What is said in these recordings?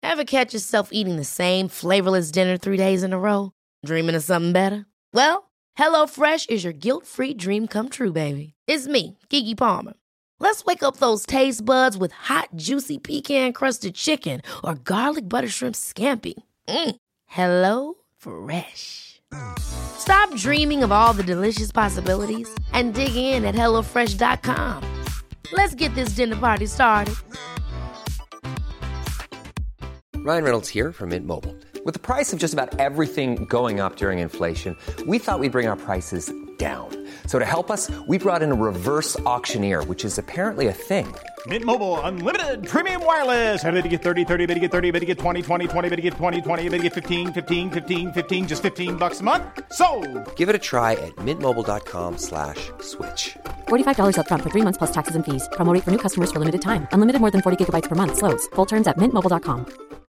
Ever catch yourself eating the same flavorless dinner 3 days in a row? Dreaming of something better? Well, HelloFresh is your guilt-free dream come true, baby. It's me, Keke Palmer. Let's wake up those taste buds with hot, juicy pecan-crusted chicken or garlic butter shrimp scampi. Hello Fresh. Stop dreaming of all the delicious possibilities and dig in at HelloFresh.com. Let's get this dinner party started. Ryan Reynolds here from Mint Mobile. With the price of just about everything going up during inflation, we thought we'd bring our prices down. So to help us, we brought in a reverse auctioneer, which is apparently a thing. Mint Mobile Unlimited Premium Wireless. How to get 30, 30, bit to get 30, bit to get 20, 20, 20, bit to get 20, 20, bit to get 15, 15, 15, 15, just $15 a month? Sold! Give it a try at mintmobile.com/switch. $45 up front for 3 months plus taxes and fees. Promo rate for new customers for limited time. Unlimited more than 40 gigabytes per month. Slows full terms at mintmobile.com.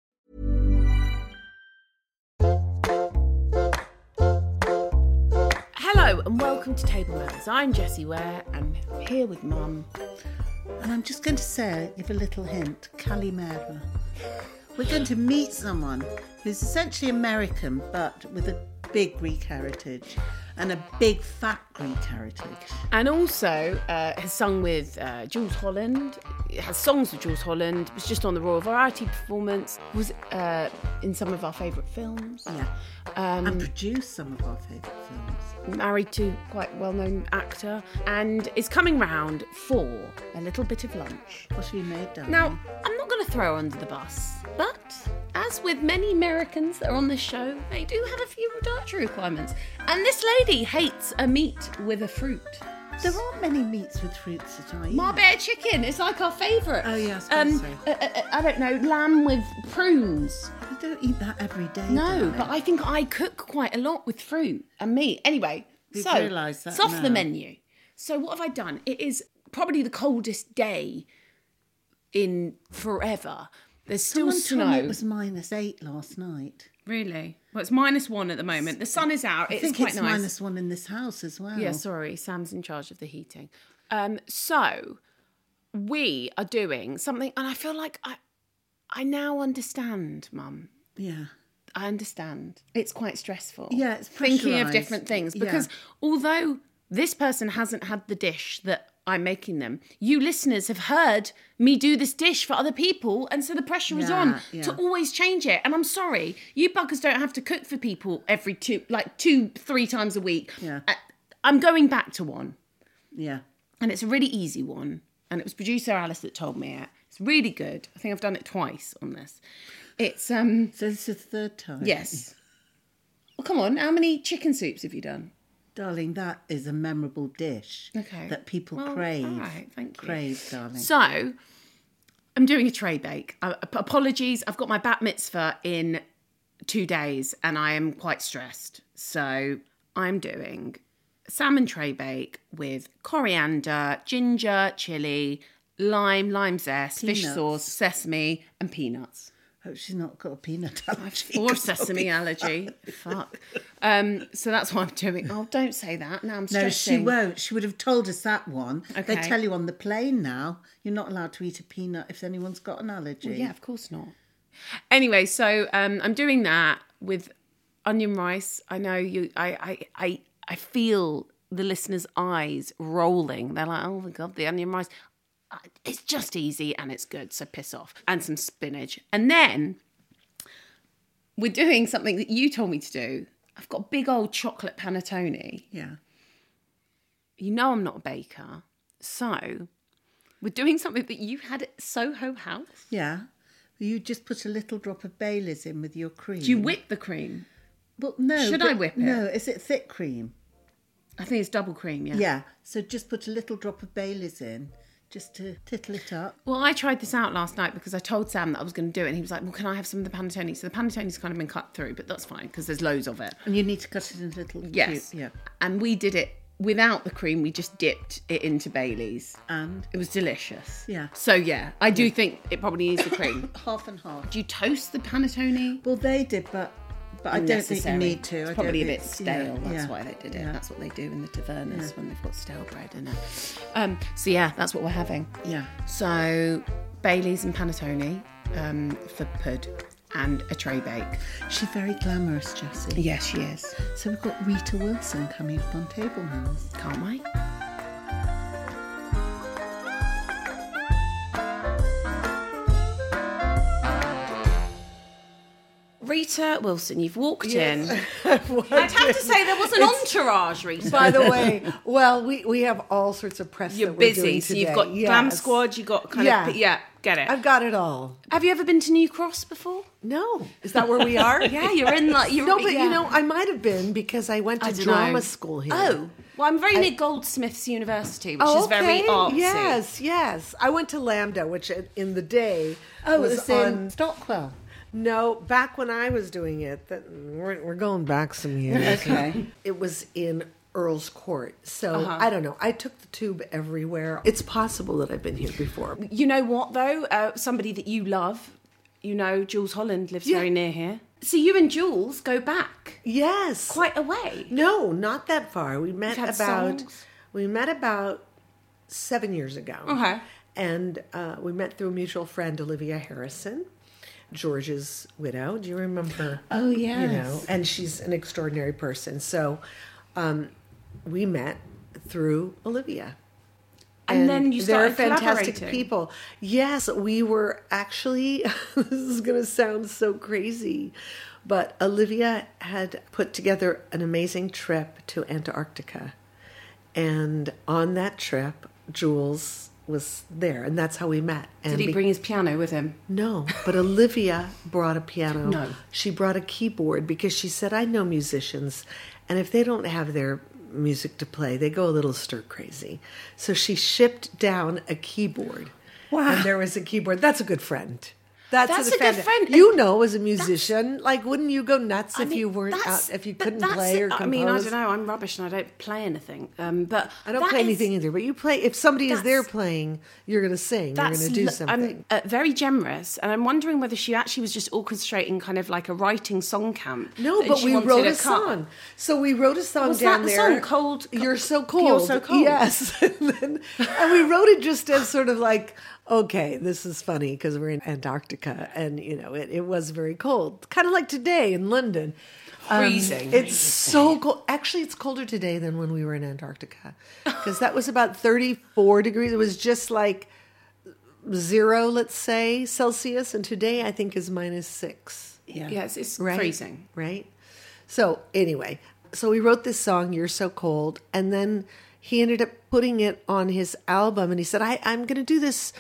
Hello and welcome to Table Manners. I'm Jessie Ware and I'm here with Mum. And I'm just going to say, give a little hint, Calimera. We're going to meet someone who's essentially American, but with a big Greek heritage and a big fat Greek heritage. And also has sung with Jules Holland, has songs with Jules Holland, was just on the Royal Variety performance, was in some of our favourite films. Yeah. And produced some of our favourite films. Married to quite well-known actor, and is coming round for a little bit of lunch. What have you made, darling? Now, I'm not going to throw her under the bus, but as with many Americans that are on this show, they do have a few dietary requirements. And this lady hates a meat with a fruit. There aren't many meats with fruits that I eat. Marbella chicken is like our favourite. Oh, yeah, I suppose so. I don't know, lamb with prunes. I don't eat that every day. No, darling. but I think I cook quite a lot with fruit and meat. Anyway, We've so realised that it's off now. the menu. So what have I done? It is probably the coldest day in forever. There's still Someone told me snow. it was -8 last night. Really? Well, it's -1 at the moment. The sun is out. I It's think quite it's nice. -1 in this house as well. Yeah, sorry. Sam's in charge of the heating. So we are doing something, and I feel like I now understand, Mum. Yeah. I understand. It's quite stressful. Yeah, it's thinking of pressurised. different things. Because although this person hasn't had the dish that I'm making them, you listeners have heard me do this dish for other people, and so the pressure is on to always change it. And I'm sorry, you buggers don't have to cook for people every 2-3 times a week. Yeah. I'm going back to one. Yeah. And it's a really easy one. And it was producer Alice that told me it. It's really good. I think I've done it twice on this. It's So this is the third time? yes. Well, come on. How many chicken soups have you done? Darling, that is a memorable dish that people crave. All right, thank you. Crave, darling. So, I'm doing a tray bake. Apologies, I've got my bat mitzvah in 2 days and I am quite stressed. So, I'm doing salmon tray bake with coriander, ginger, chilli, lime zest, fish Peanuts. sauce, sesame and peanuts. Hope she's not got a peanut allergy. Or sesame allergy. Fuck. So that's what I'm doing. Oh, don't say that. Now I'm No, stressing. she won't. She would have told us that one. Okay. They tell you on the plane now, you're not allowed to eat a peanut if anyone's got an allergy. Well, yeah, of course not. Anyway, so I'm doing that with onion rice. I know you. I feel the listeners' eyes rolling. They're like, oh my God, the onion rice. It's just easy and it's good, so piss off. And some spinach. And then we're doing something that you told me to do. I've got big old chocolate panettone. Yeah. You know I'm not a baker. So we're doing something that you had at Soho House. Yeah. You just put a little drop of Baileys in with your cream. Do you whip the cream? Well, no. Should I whip it? No, is it thick cream? I think it's double cream, yeah. Yeah. So just put a little drop of Baileys in, just to tittle it up. Well, I tried this out last night because I told Sam that I was going to do it, and he was like, well, can I have some of the panettone? So the panettone's kind of been cut through, but that's fine because there's loads of it. And you need to cut it into little Yes. cubes. Yeah. And we did it without the cream. We just dipped it into Baileys. And? It was delicious. Yeah. So, yeah, I do think it probably needs the cream. Half and half. Do you toast the panettone? Well, they did, but I don't think you need to. It's I probably a don't bit think- stale. yeah, That's yeah, why they did it. yeah. That's what they do in the tavernas when they've got stale bread in it. So yeah, that's what we're having. Yeah. So Baileys and panettone, for Pud and a tray bake. She's very glamorous, Jessie. Yes, she is. So we've got Rita Wilson coming up on table manners. Can't wait. Rita Wilson, you've walked in. I'd have to say there was an entourage, Rita. By the way, well, we have all sorts of press. You're that we're busy, doing so today. you've got Yes. Glam Squad, you've got kind of... Yeah, get it. I've got it all. Have you ever been to New Cross before? No, is that where we are? Yeah, you're in like... No, but you know, I might have been because I went to dunno. drama school here. Oh, well, I'm very near Goldsmiths University, which is very artsy. Yes. I went to Lambda, which in the day Was was in on... Stockwell. No, back when I was doing it, we're going back some years. Okay. It was in Earl's Court. So, I don't know. I took the tube everywhere. It's possible that I've been here before. You know what, though? Somebody that you love, you know, Jules Holland lives very near here. So you and Jules go back Yes. quite a way. No, not that far. We met had about songs? 7 years ago. Okay. And we met through a mutual friend, Olivia Harrison, George's widow. Do you remember? Oh, yes. You know, and she's an extraordinary person. So we met through Olivia. And then you started they're fantastic collaborating. people. Yes, we were actually, this is going to sound so crazy, but Olivia had put together an amazing trip to Antarctica. And on that trip, Jules was there, and that's how we met. And Did he bring his piano with him? No, but Olivia brought a piano. No. She brought a keyboard because she said, I know musicians, and if they don't have their music to play, they go a little stir crazy. So she shipped down a keyboard. Wow. And there was a keyboard. That's a good friend. That's a good friend. You know, as a musician, like, wouldn't you go nuts if you weren't out, if you couldn't play or compose? I mean, I don't know. I'm rubbish and I don't play anything. But I don't play anything either, but you play. If somebody is there playing, you're going to sing. You're going to do something. I'm very generous, and I'm wondering whether she actually was just orchestrating kind of like a writing song camp. No, that but she we wanted wrote to a cut. song. So we wrote a song Was down that the there. song, Cold? You're so cold. You're so cold. Yes. and we wrote it just as sort of like, okay, this is funny because we're in Antarctica and, you know, it was very cold. Kind of like today in London. Freezing. It's so cold. Actually, it's colder today than when we were in Antarctica because that was about 34 degrees. It was just like 0, let's say, Celsius. And today I think is -6. Yeah. Yes, it's Right? freezing. Right? So anyway, so we wrote this song, You're So Cold, and then he ended up putting it on his album, and he said, I'm going to do this,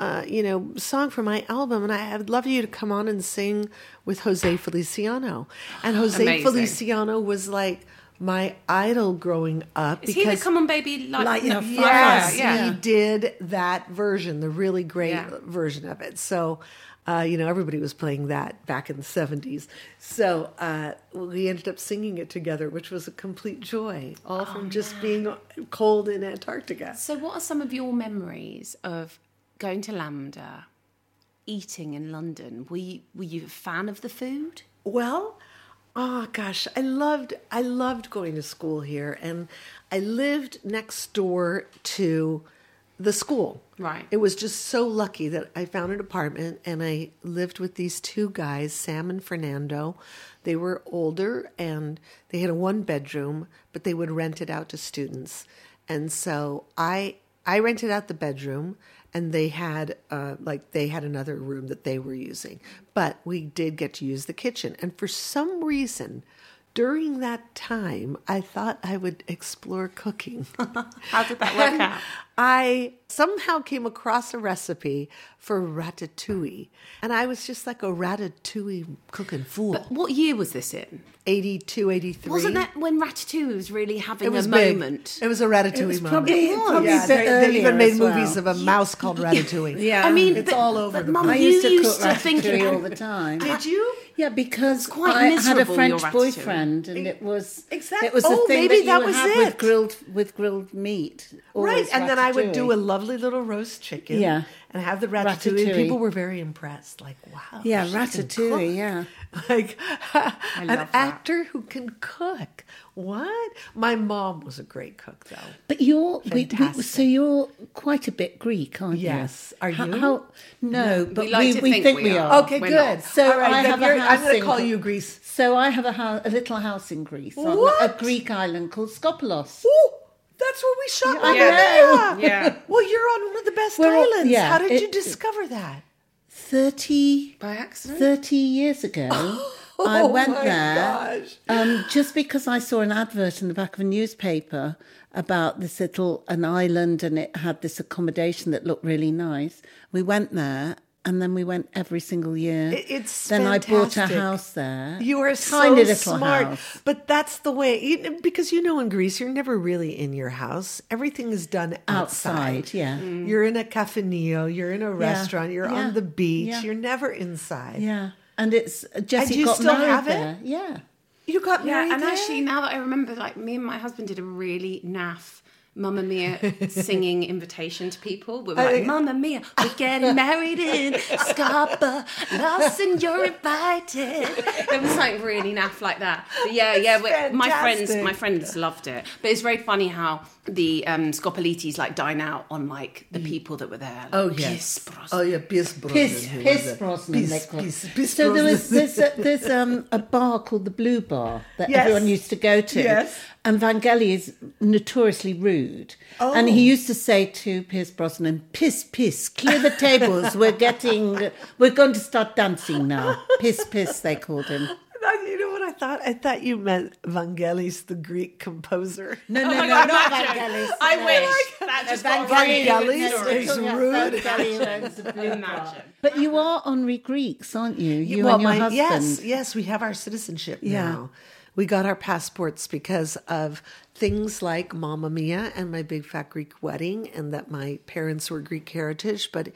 song for my album, and I would love you to come on and sing with Jose Feliciano. And Jose Amazing. Feliciano was like my idol growing up. Is he the Come On Baby Light Your Fire? Yes, Yeah. he did that version, the really great Yeah. version of it. So, everybody was playing that back in the 70s. So we ended up singing it together, which was a complete joy, all from just being cold in Antarctica. So what are some of your memories of going to Lambda, eating in London? Were you a fan of the food? Well, oh gosh, I loved going to school here, and I lived next door to the school. Right. It was just so lucky that I found an apartment and I lived with these two guys, Sam and Fernando. They were older and they had a 1-bedroom, but they would rent it out to students. And so I rented out the bedroom, and they had another room that they were using. But we did get to use the kitchen. And for some reason, during that time, I thought I would explore cooking. How did that work And out? I somehow came across a recipe for ratatouille. And I was just like a ratatouille cooking fool. But what year was this in? 82, 83. Wasn't that when Ratatouille was really having It was a big. moment? It was a ratatouille It was moment. probably a Yeah, bit they earlier even made as well. movies of a mouse called Ratatouille. Yeah. I mean, It's all over the Mum, I you used to cook think ratatouille all the time. Did you? Yeah, because quite I had a miserable, French your ratatouille. boyfriend, and it was Exactly. It was the Oh, thing maybe that you that would was have it. with grilled meat. Right, always and then I would do a ratatouille. lovely little roast chicken Yeah. and have the ratatouille. And Ratatouille. people were very impressed, like, wow. Yeah, she can ratatouille. cook. Yeah. Like an love that. actor who can cook. What? My mom was a great cook, though. But you're Fantastic. so you're quite a bit Greek, aren't you? Yes. Are you? No, but we like to think think we we are. are. Okay, We're good. not. So All right, I then have a house I'm going to in- call you Greece. So I have a little house in Greece, on What? a Greek island called Skopelos. Ooh, that's where we shot Yeah, Mamma I know. Mia. Yeah. Well, you're on one of the best We're all- islands. yeah, How did you it- discover that? 30 By accident? 30 years ago, I went my there gosh. just because I saw an advert in the back of a newspaper about this an island, and it had this accommodation that looked really nice. We went there, and then we went every single year. It's then I bought a fantastic. house there. You are tiny so little smart. house. But that's the way, because in Greece, you're never really in your house. Everything is done outside. Outside, yeah. You're in a cafenillo, you're in a restaurant, you're yeah, on the beach, yeah. you're never inside. Yeah, and it's Jessie you got still married have it? there. Yeah. You got married Yeah, and there? actually, now that I remember, like, me and my husband did a really naff Mamma Mia singing invitation to people. We were like, Mamma Mia, we're getting married in Scarpa, Los, and you're invited. It was like really naff like that. But my fantastic. friends loved it. But it's very funny how the Scopolitis like dine out on like the people that were there. Like, Oh, yes. Pierce Yeah, Pierce Brosnan. Piss Brosnan. they call it. Piss So there's Brosnan. a bar called the Blue Bar that Yes. everyone used to go to. Yes. And Vangelis is notoriously rude. And he used to say to Pierce Brosnan, piss, clear the tables. We're going to start dancing now. Piss, they called him. You know what I thought? I thought you meant Vangelis, the Greek composer. No, my God, not imagine. Vangelis. I no. wish. That just got a really Vangelis good story. is rude. Imagine. But you are Henri Greeks, aren't you? You Well, and your husband. yes, we have our citizenship Yeah. now. We got our passports because of things like Mamma Mia and my big fat Greek wedding, and that my parents were Greek heritage. But,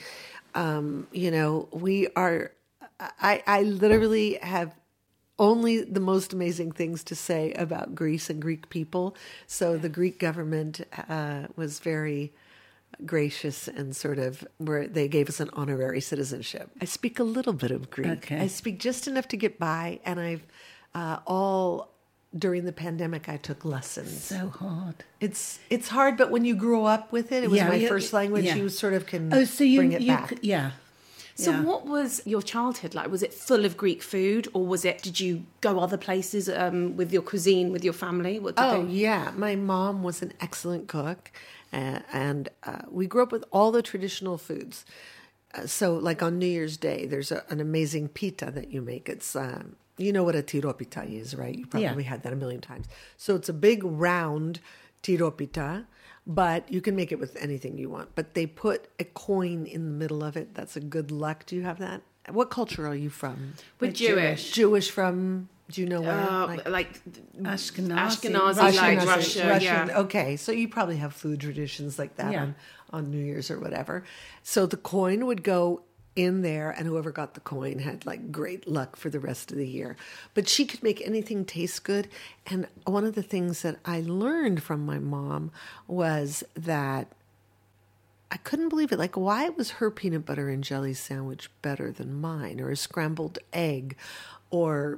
we are. I literally have only the most amazing things to say about Greece and Greek people. So the Greek government was very gracious and sort of where they gave us an honorary citizenship. I speak a little bit of Greek. Okay. I speak just enough to get by, and I've all during the pandemic I took lessons. So hard. It's hard, but when you grow up with it, it was Yeah, my yeah, first language. yeah. You sort of can Oh, so you bring it back. Yeah. So Yeah. what was your childhood like? Was it full of Greek food, or did you go other places with your cuisine, with your family? What did Oh, they... yeah. My mom was an excellent cook, and we grew up with all the traditional foods. So, like on New Year's Day, there's an amazing pita that you make. It's, you know what a tiropita is, right? You probably had that a million times. So it's a big round tiropita, but you can make it with anything you want. But they put a coin in the middle of it. That's a good luck. Do you have that? What culture are you from? We're Jewish. Jewish from, do you know where? Like Ashkenazi. like Russia. Russian. Yeah. Okay, so you probably have food traditions like that Yeah. on New Year's or whatever. So the coin would go in there, and whoever got the coin had like great luck for the rest of the year. But she could make anything taste good. And one of the things that I learned from my mom was that I couldn't believe it. Like, why was her peanut butter and jelly sandwich better than mine, or a scrambled egg, or,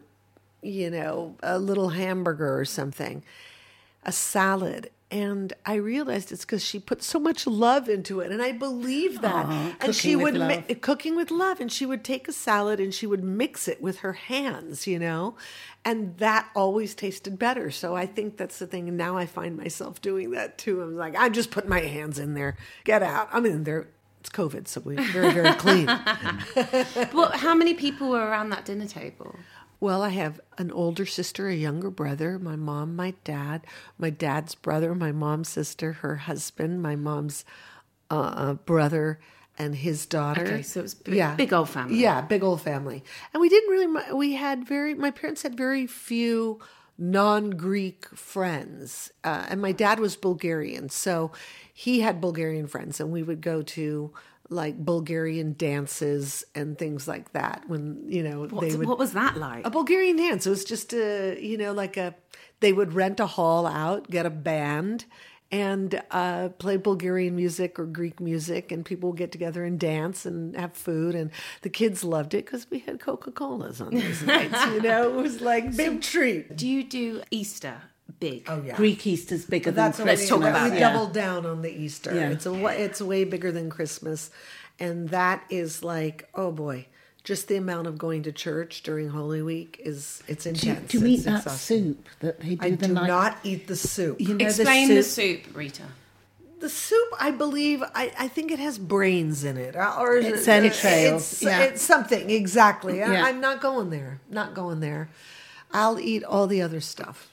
a little hamburger or something, a salad. And I realized it's because she put so much love into it. And I believe that. And she cooking with would love. cooking with love. And she would take a salad and she would mix it with her hands, and that always tasted better. So I think that's the thing. And now I find myself doing that too. I'm like, I'm just putting my hands in there. Get out. I'm in there. It's COVID, so we're very, very clean. Well, how many people were around that dinner table? Well, I have an older sister, a younger brother, my mom, my dad's brother, my mom's sister, her husband, my mom's brother, and his daughter. Okay, so it was big old family. Yeah, big old family. And we didn't really, my parents had very few non-Greek friends. And my dad was Bulgarian, so he had Bulgarian friends, and we would go to like Bulgarian dances and things like that when, What was that like? a Bulgarian dance. It was just they would rent a hall out, get a band, and play Bulgarian music or Greek music, and people would get together and dance and have food. And the kids loved it because we had Coca-Colas on those nights. It was like big treat. Do you do Easter big? Oh yeah, Greek Easter's bigger that's than what Let's talk about we it. doubled down on the Easter. Yeah. It's way bigger than Christmas, and that is like, oh boy, just the amount of going to church during Holy Week it's intense. Do you eat It's that exhausting. soup that they do I the do night? not eat the soup. You know Explain the soup, Rita. The soup, I believe, I think it has brains in it, or It's entrails, yeah. It's something exactly. Yeah. I'm not going there. Not going there. I'll eat all the other stuff,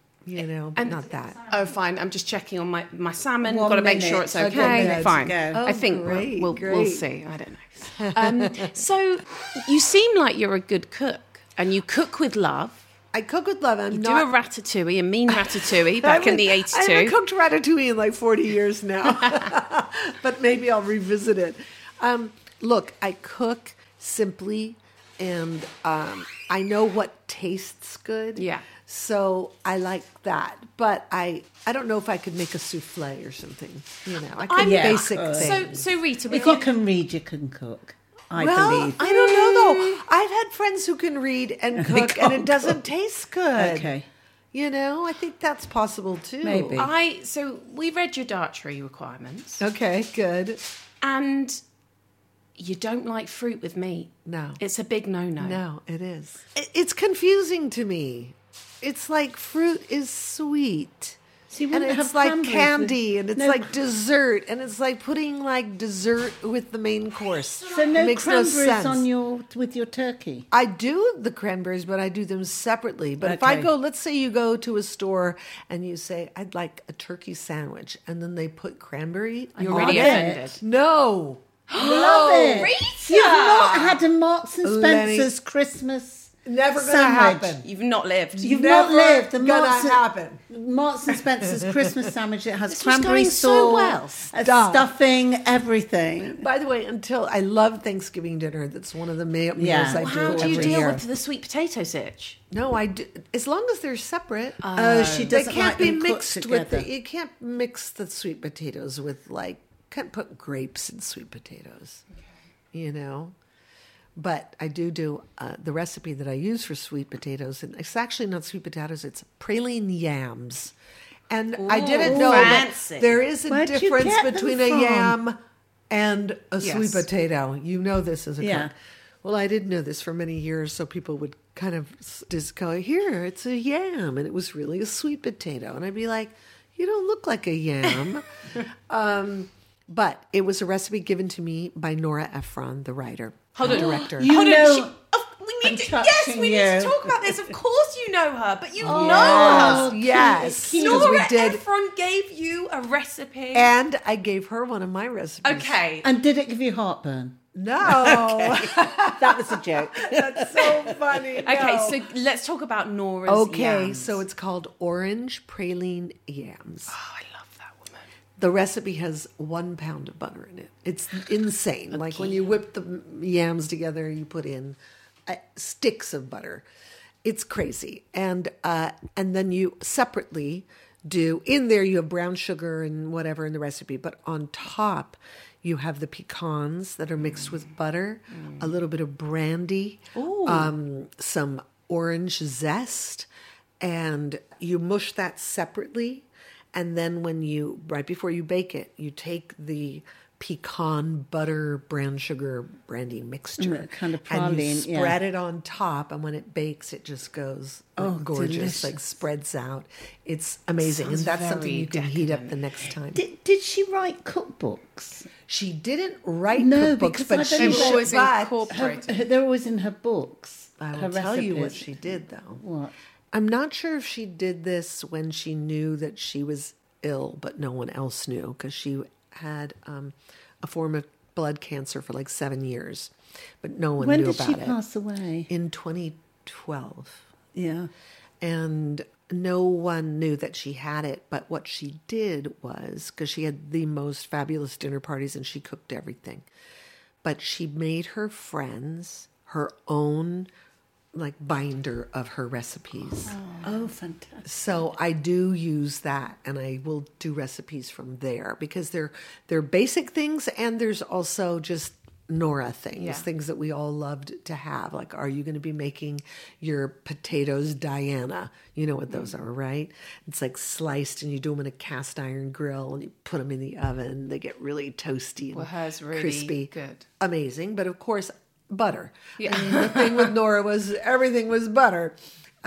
but not that. Oh, fine. I'm just checking on my salmon. 1 Got to make minute. sure it's Okay, okay. minutes Fine. to go. I think great, we'll great. see. I don't know. So you seem like you're a good cook, and you cook with love. I cook with love. I'm You not. do a ratatouille, a mean ratatouille back in the I 82. haven't cooked ratatouille in like 40 years now, but maybe I'll revisit it. Look, I cook simply, and I know what tastes good. Yeah. So I like that, but I don't know if I could make a souffle or something. I could Yeah. basic things. So Rita, we've If you got can read, you can cook. I well, believe. I don't know though. I've had friends who can read and cook, and it can't doesn't taste good. Okay. I think that's possible too. Maybe. So we read your dietary requirements, Okay, good. and you don't like fruit with meat. No. It's a big no-no. No, it is. It's confusing to me. It's like fruit is sweet. So you And wouldn't it's have like cranberries candy, with- and it's no- like dessert, and it's like putting like dessert with the main course. So no It makes cranberries sense. on with your turkey. I do the cranberries, but I do them separately. But if I Okay. go, let's say you go to a store and you say, I'd like a turkey sandwich, and then they put cranberry. You're Love really it. offended. No. Love it. Rita! You've not had a Marks and Lenny. Spencer's Christmas Never gonna sandwich. happen. You've not lived. You've Never not lived. The gonna Marks and- happen. Marks and Spencer's Christmas sandwich. It has This was cranberry going so sauce, well. Stop. stuffing, everything. By the way, I love Thanksgiving dinner. That's one of the meals Yeah. I Well, do How do every you deal year. with the sweet potato sitch? No, I do. As long as they're separate. Oh, she They doesn't can't like be them cooked mixed together. with. You can't mix the sweet potatoes with can't put grapes in sweet potatoes. But I do the recipe that I use for sweet potatoes, and it's actually not sweet potatoes; it's praline yams. And I didn't know fancy. that there is a Where'd you difference get them between a from? yam and a Yes. sweet potato. You know this as a Yeah. cook. Well, I didn't know this for many years, so people would kind of just go, "Here, it's a yam," and it was really a sweet potato, and I'd be like, "You don't look like a yam." But it was a recipe given to me by Nora Ephron, the writer, the director. You Hold on, know- we need to, I'm yes, touching we need to you. talk about this. Of course you know her, but you know Yes, her. yes, because Nora we did, Ephron gave you a recipe. and I gave her one of my recipes. Okay. And did it give you heartburn? No, That was a joke. that's so funny. Okay, no. so let's talk about Nora's Okay, yams. so it's called orange praline yams. Oh, I love that woman. The recipe has 1 pound of butter in it. It's insane. Like when you whip the yams together, you put in sticks of butter. It's crazy. And then you separately do, in there you have brown sugar and whatever in the recipe, but on top you have the pecans that are mixed with butter, a little bit of brandy, some orange zest, and you mush that separately. And then right before you bake it, you take the pecan butter brown sugar brandy mixture kind of and you praline, yeah. spread it on top, and when it bakes it just goes gorgeous, delicious. like spreads out. It's amazing. Sounds And that's something very you can heat up decadent. the next time. Did she write cookbooks? She didn't write No, cookbooks, because but I've she only read- always but incorporated. They're always in her books. I her will tell you what recipes. she did though. What? I'm not sure if she did this when she knew that she was ill, but no one else knew, because she had a form of blood cancer for like 7 years, but no one When knew did about she it. pass away? In 2012. Yeah. And no one knew that she had it. But what she did was, because she had the most fabulous dinner parties and she cooked everything, but she made her friends her own like binder of her recipes. Oh, fantastic. So I do use that, and I will do recipes from there because they're basic things, and there's also just Nora things, things that we all loved to have. Like, are you going to be making your potatoes Diana? You know what those are, right? It's like sliced, and you do them in a cast iron grill, and you put them in the oven. They get really toasty and hers really crispy. good. Amazing. But of course, butter. Yeah. I mean, the thing with Nora was everything was butter.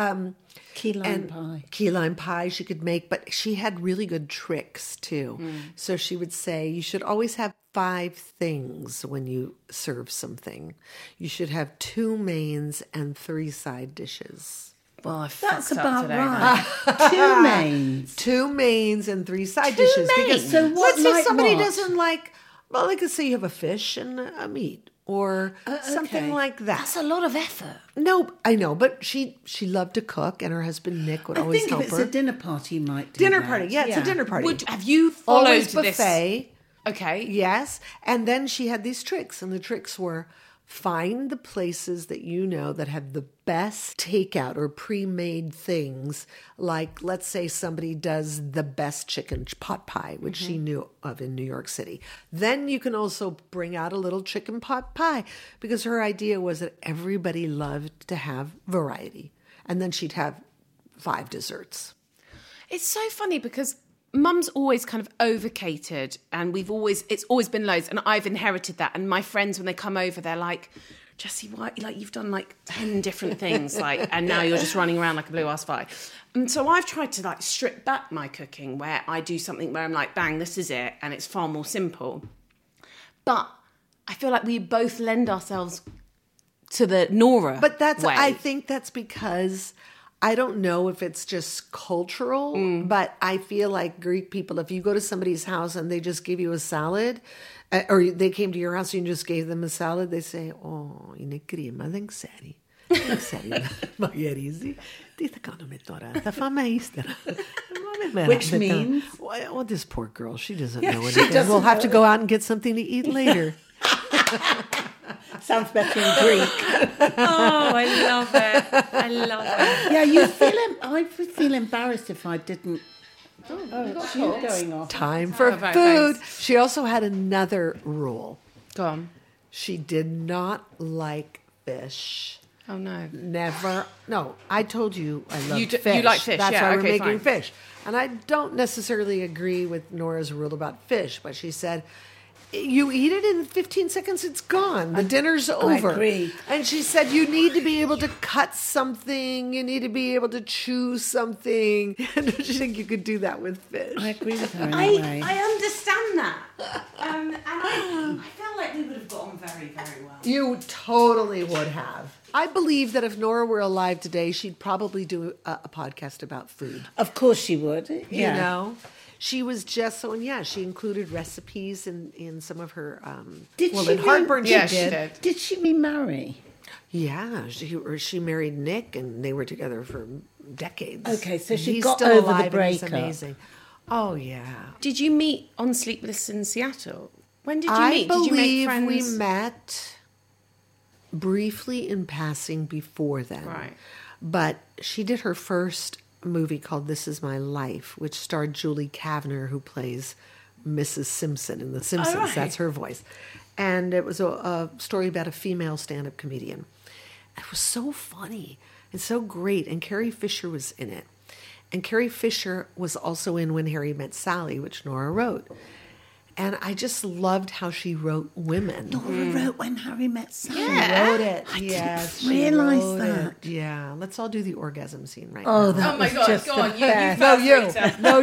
Key lime pie. Key lime pie she could make, but she had really good tricks too. So she would say, you should always have 5 things when you serve something. You should have 2 mains and 3 side dishes. Well, I That's fucked up about today, right. 2 mains. 2 mains and 3 side dishes. Because So what, let's say like somebody what? doesn't like, well, like let's say you have a fish and a meat. Or something okay. like that. That's a lot of effort. No, I know, but she loved to cook, and her husband Nick would always I think help if it's her. a dinner party, you might do Dinner that. party, yeah, it's a dinner party. Have you followed Always this? buffet. Okay. Yes, and then she had these tricks, and the tricks were find the places that you know that have the best takeout or pre-made things. Like, let's say somebody does the best chicken pot pie, which she knew of in New York City. Then you can also bring out a little chicken pot pie, because her idea was that everybody loved to have variety. And then she'd have 5 desserts. It's so funny because Mum's always kind of overcatered, and it's always been loads, and I've inherited that. And my friends, when they come over, they're like, Jessie, why? Like, you've done like 10 different things, like, and now you're just running around like a blue ass fly. And so I've tried to like strip back my cooking, where I do something where I'm like, bang, this is it, and it's far more simple. But I feel like we both lend ourselves to the Nora. But way. I think that's because I don't know if it's just cultural, but I feel like Greek people, if you go to somebody's house and they just give you a salad, or they came to your house and you just gave them a salad, they say, oh, είναι κρίμα, δεν ξέρει. Δεν ξέρει να μαγειρίζει. Τι θα κάνουμε τώρα, θα φάμε ύστερα. Which means? Well, this poor girl, she doesn't know anything. We'll have to go out and get something to eat later. Sounds better in Greek. Oh, I love it. I love it. Yeah, I would feel embarrassed if I didn't. It's you going off. Time for right, food. thanks. She also had another rule. Go on. She did not like fish. Oh, no. Never. No, I told you I love You fish. like fish, That's yeah, why we're okay, making fine. fish. And I don't necessarily agree with Nora's rule about fish, but she said, you eat it in 15 seconds, it's gone. The dinner's over. agree. And she said, you need to be able to cut something. You need to be able to chew something. Don't you think you could do that with fish? I agree with her in a way. I understand that. And I feel like we would have got on very, very well. You totally would have. I believe that if Nora were alive today, she'd probably do a podcast about food. Of course she would. Yeah. You know? She was just so, and yeah, she included recipes in some of her, Did well, she in Heartburn Yeah, she she did. did. Did she remarry? Yeah, she married Nick, and they were together for decades. Okay, so And she he's got still over the alive, and he's breakup. amazing. Oh, yeah. Did you meet on Sleepless in Seattle? When did you I meet? Did you make believe friends? we met briefly in passing before then. Right. But she did her first movie called This Is My Life, which starred Julie Kavner, who plays Mrs. Simpson in The Simpsons. right. That's her voice. And it was a story about a female stand-up comedian. It was so funny and so great. And Carrie Fisher was in it. And Carrie Fisher was also in When Harry Met Sally, which Nora wrote. And I just loved how she wrote women. Nora wrote When Harry Met Sally. Yeah. Wrote it. I Yes, didn't she realise wrote that. it. Yeah. Let's all do the orgasm scene right Oh, now. that Oh my was God, just go the on, you best. No, first, you. Rita. No,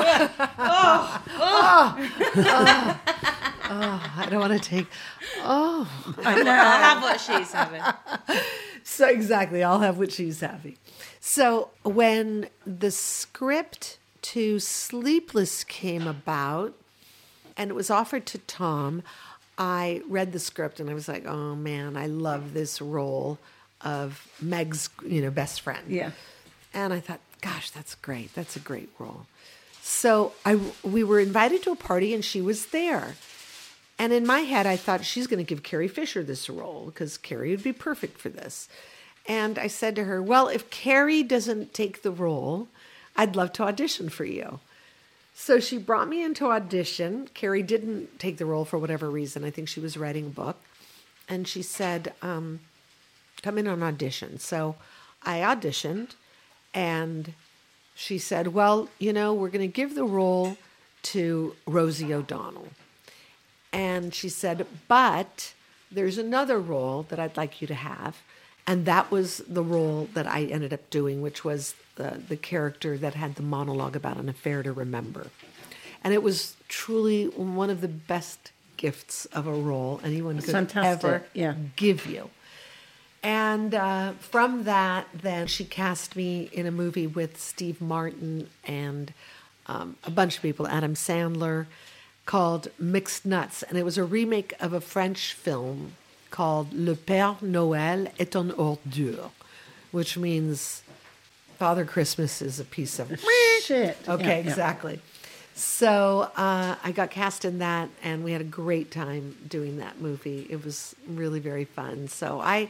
you. I don't want to take. Oh. I'll have what she's having. So exactly, I'll have what she's having. So when the script to Sleepless came about, and it was offered to Tom, I read the script and I was like, oh man, I love this role of Meg's, best friend. Yeah. And I thought, gosh, that's great. That's a great role. So we were invited to a party and she was there. And in my head, I thought she's going to give Carrie Fisher this role because Carrie would be perfect for this. And I said to her, well, if Carrie doesn't take the role, I'd love to audition for you. So she brought me into audition. Carrie didn't take the role for whatever reason. I think she was writing a book. And she said, come in on audition. So I auditioned, and she said, well, we're going to give the role to Rosie O'Donnell. And she said, but there's another role that I'd like you to have. And that was the role that I ended up doing, which was the character that had the monologue about an affair to remember. And it was truly one of the best gifts of a role anyone could ever give you. And from that, then she cast me in a movie with Steve Martin and a bunch of people, Adam Sandler, called Mixed Nuts. And it was a remake of a French film called Le Père Noël est un ordure, which means Father Christmas is a piece of shit. Okay, exactly. So I got cast in that, and we had a great time doing that movie. It was really very fun. So I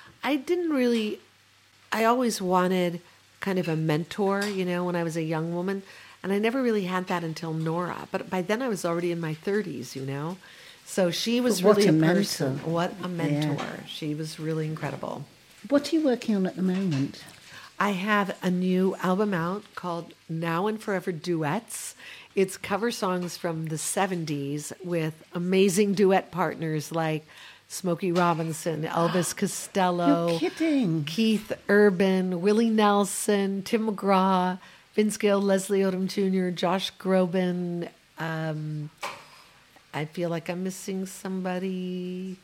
always wanted kind of a mentor, when I was a young woman. And I never really had that until Nora. But by then I was already in my 30s, So she was really a person. What a mentor. Yeah. She was really incredible. What are you working on at the moment? I have a new album out called Now and Forever Duets. It's cover songs from the 70s with amazing duet partners like Smokey Robinson, Elvis Costello, You're kidding. Keith Urban, Willie Nelson, Tim McGraw, Vince Gill, Leslie Odom Jr., Josh Groban. I feel like I'm missing somebody.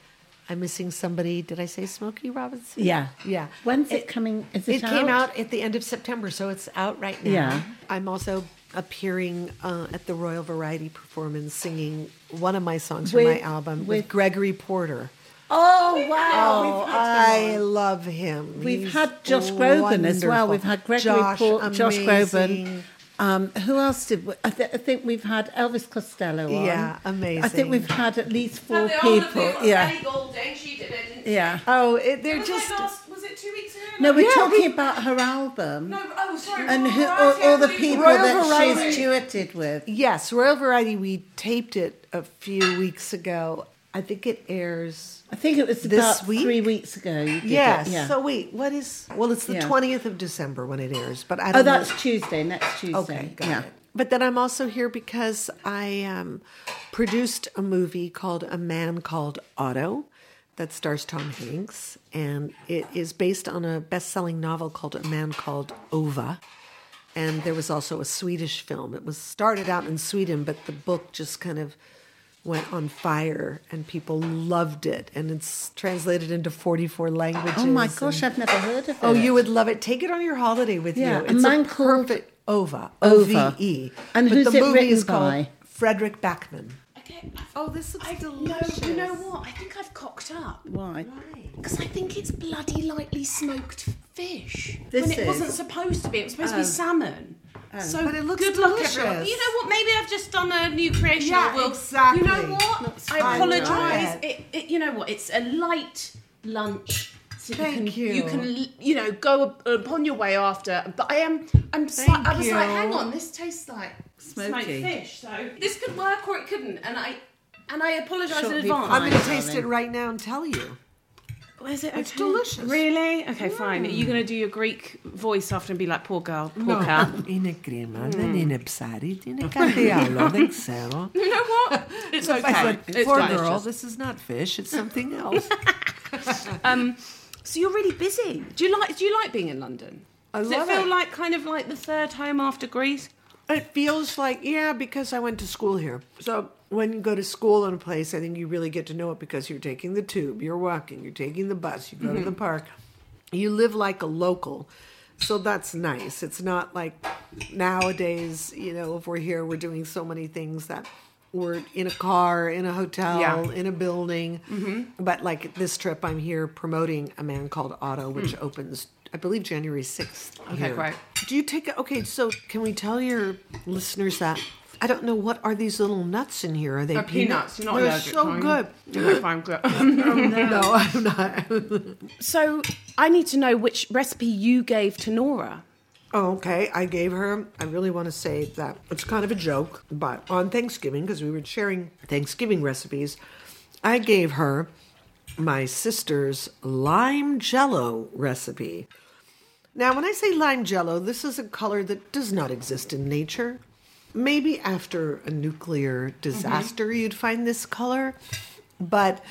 Did I say Smokey Robinson? Yeah. Yeah. When's it coming? Is it out? It came out at the end of September, so it's out right now. Yeah. I'm also appearing at the Royal Variety Performance singing one of my songs from my album with Gregory Porter. Oh, wow. I love him. We've had Josh Groban as well. We've had Gregory Porter, Josh Groban. Who else did we, I think we've had Elvis Costello on. Yeah, amazing. I think we've had at least 4 people. Yeah. Ellie Goulding, she did it, didn't she? Yeah. Oh, they're just... Was it 2 weeks ago? No, we're talking about her album. No, sorry. And all the people Royal that Variety. she's duetted with. Yes, Royal Variety, we taped it a few weeks ago. I think it airs... I think it was this about week? 3 weeks ago. You did Yes. it, yeah. So wait, what is... Well, it's the 20th of December when it airs, but I don't Oh, know. that's Tuesday, next Tuesday. Okay, got it. But then I'm also here because I produced a movie called A Man Called Otto that stars Tom Hanks, and it is based on a best-selling novel called A Man Called Ova. And there was also a Swedish film. It was started out in Sweden, but the book just kind of went on fire, and people loved it. And it's translated into 44 languages. Oh my gosh, I've never heard of it. Oh, you would love it. Take it on your holiday with you. It's A Man Called perfect Ova. Ova. O-V-E. And but who's the it movie written is by? called Frederick Backman. Okay. Oh, this looks No, delicious. you know what? I think I've cocked up. Why? Because I think it's bloody lightly smoked fish. This when it is? wasn't supposed to be. It was supposed to be salmon. So But it looks good luck, delicious. everyone. You know what? Maybe I've just done a new creation. Yeah, Well, exactly. You know what? That's I fine. apologise. Right. You know what? It's a light lunch. So Thank you. You can, go upon your way after. But I was Thank like, you. hang on, this tastes like Smoky. smoked fish. So this could work or it couldn't. And I apologise in Shortly advance. I'm going to Fine, taste darling. it right now and tell you. Is it It's okay? delicious. Really? Okay, fine. Are you going to do your Greek voice after and be like, poor girl, poor cow? Είναι κρίμα, δεν είναι ψάρι, είναι κάτι άλλο, δεν ξέρω. You know what? It's I okay. said, It's poor delicious. girl, this is not fish, it's something else. So you're really busy. Do you like being in London? I Does love it feel it. like kind of like the third home after Greece? It feels like, because I went to school here. So when you go to school in a place, I think you really get to know it because you're taking the tube, you're walking, you're taking the bus, you go to the park. You live like a local. So that's nice. It's not like nowadays, if we're here, we're doing so many things that we're in a car, in a hotel, in a building. But like this trip, I'm here promoting A Man Called Otto, which opens, I believe, January 6th. Okay, here. great. Do you so can we tell your listeners that I don't know, what are these little nuts in here? Are they peanuts. You're not They're allergic, so are you? good. You're fine, good. No, I'm not. So I need to know which recipe you gave to Nora. Oh, okay. I gave her, I really want to say that it's kind of a joke, but on Thanksgiving, because we were sharing Thanksgiving recipes, I gave her my sister's lime jello recipe. Now, when I say lime jello, this is a color that does not exist in nature. Maybe after a nuclear disaster, you'd find this color, but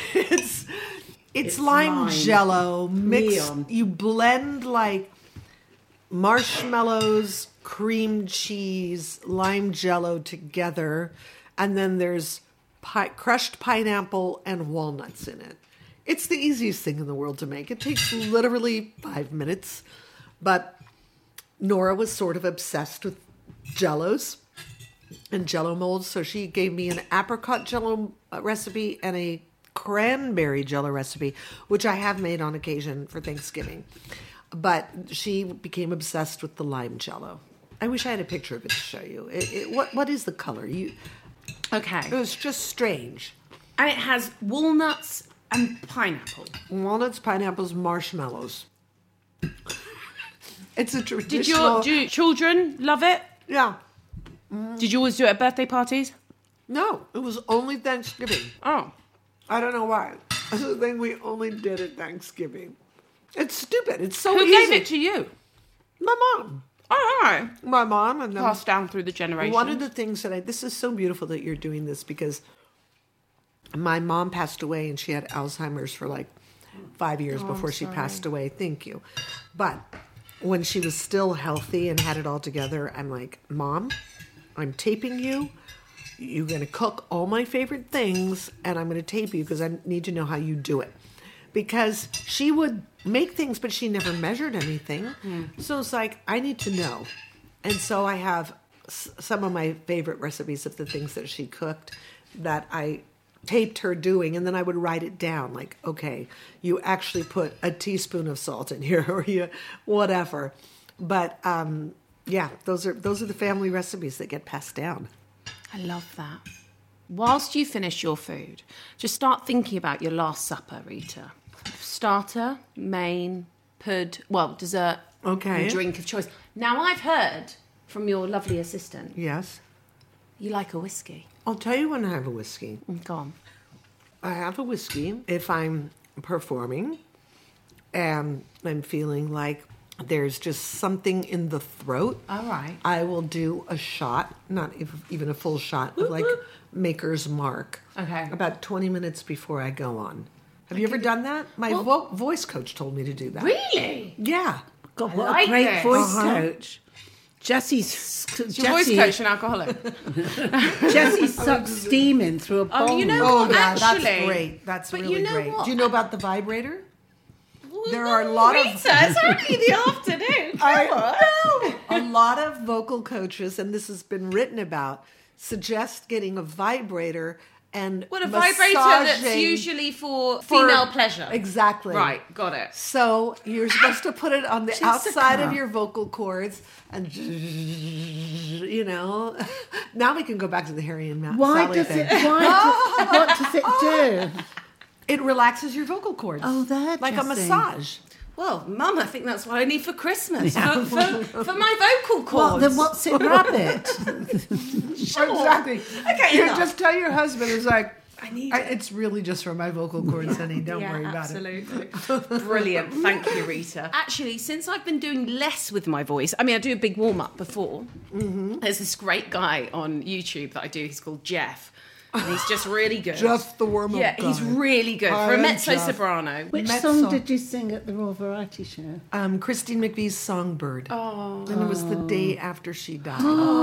it's lime jello mixed. Neon. You blend like marshmallows, cream cheese, lime jello together, and then there's crushed pineapple and walnuts in it. It's the easiest thing in the world to make. It takes literally 5 minutes, but Nora was sort of obsessed with jellos and jello molds, so she gave me an apricot jello recipe and a cranberry jello recipe, which I have made on occasion for Thanksgiving. But she became obsessed with the lime jello. I wish I had a picture of it to show you. What is the color? Okay. It was just strange. And it has walnuts and pineapple. Walnuts, pineapples, marshmallows. It's a traditional... Do your children love it? Yeah. Did you always do it at birthday parties? No, it was only Thanksgiving. Oh. I don't know why. That's the thing we only did at Thanksgiving. It's stupid. It's so Who easy. gave it to you? My mom. Oh, all right. My mom. And then Passed down through the generations. one of the things that this is so beautiful that you're doing this, because my mom passed away and she had Alzheimer's for like 5 years before she passed away. Thank you. But when she was still healthy and had it all together, I'm like, Mom, I'm taping you. You're going to cook all my favorite things, and I'm going to tape you because I need to know how you do it. Because she would make things, but she never measured anything. So it's like, I need to know. And so I have some of my favorite recipes of the things that she cooked that I taped her doing, and then I would write it down. Like, okay, you actually put a teaspoon of salt in here, or you whatever. But yeah, those are the family recipes that get passed down. I love that. Whilst you finish your food, just start thinking about your Last Supper, Rita. Starter, main, dessert, Okay. and drink of choice. Now, I've heard from your lovely assistant, Yes. you like a whiskey. I'll tell you when I have a whiskey. Go on. I have a whiskey if I'm performing and I'm feeling like there's just something in the throat. All right. I will do a shot, not even a full shot, of like Maker's Mark. Okay. About 20 minutes before I go on. Have you ever done that? My voice coach told me to do that. Really? Yeah. God, what like a great this. voice coach. Jesse's Your voice coach an alcoholic. Jesse sucks steam in through a bowl. Oh, you know Oh, what? yeah, Actually, that's great. That's but really you know great. what? Do you know about the vibrator? There are a lot Rita, of... it's only the afternoon. I know. A lot of vocal coaches, and this has been written about, suggest getting a vibrator and Well, a vibrator that's massaging usually for female pleasure. Exactly. Right, got it. So you're supposed to put it on the outside of your vocal cords and, you know. Now we can go back to the Harry and Why Sally does thing. it? What does it do? It relaxes your vocal cords. Oh, there, like a Jessie. massage. Well, Mum, I think that's what I need for Christmas for my vocal cords. Well, then what's it, rabbit? Exactly. Okay, You enough. just tell your husband, it's like, it's really just for my vocal cords, honey. Don't worry about it. Brilliant. Thank you, Rita. Actually, since I've been doing less with my voice, I mean, I do a big warm-up before. Mm-hmm. There's this great guy on YouTube that I do. He's called Jeff. And he's just really good. Just the warm-up Yeah, he's guy. really good. Hi, For a I'm mezzo Jeff. soprano. Which Mezzo. song did you sing at the Royal Variety Show? Christine McVie's Songbird. Oh. And it was the day after she died.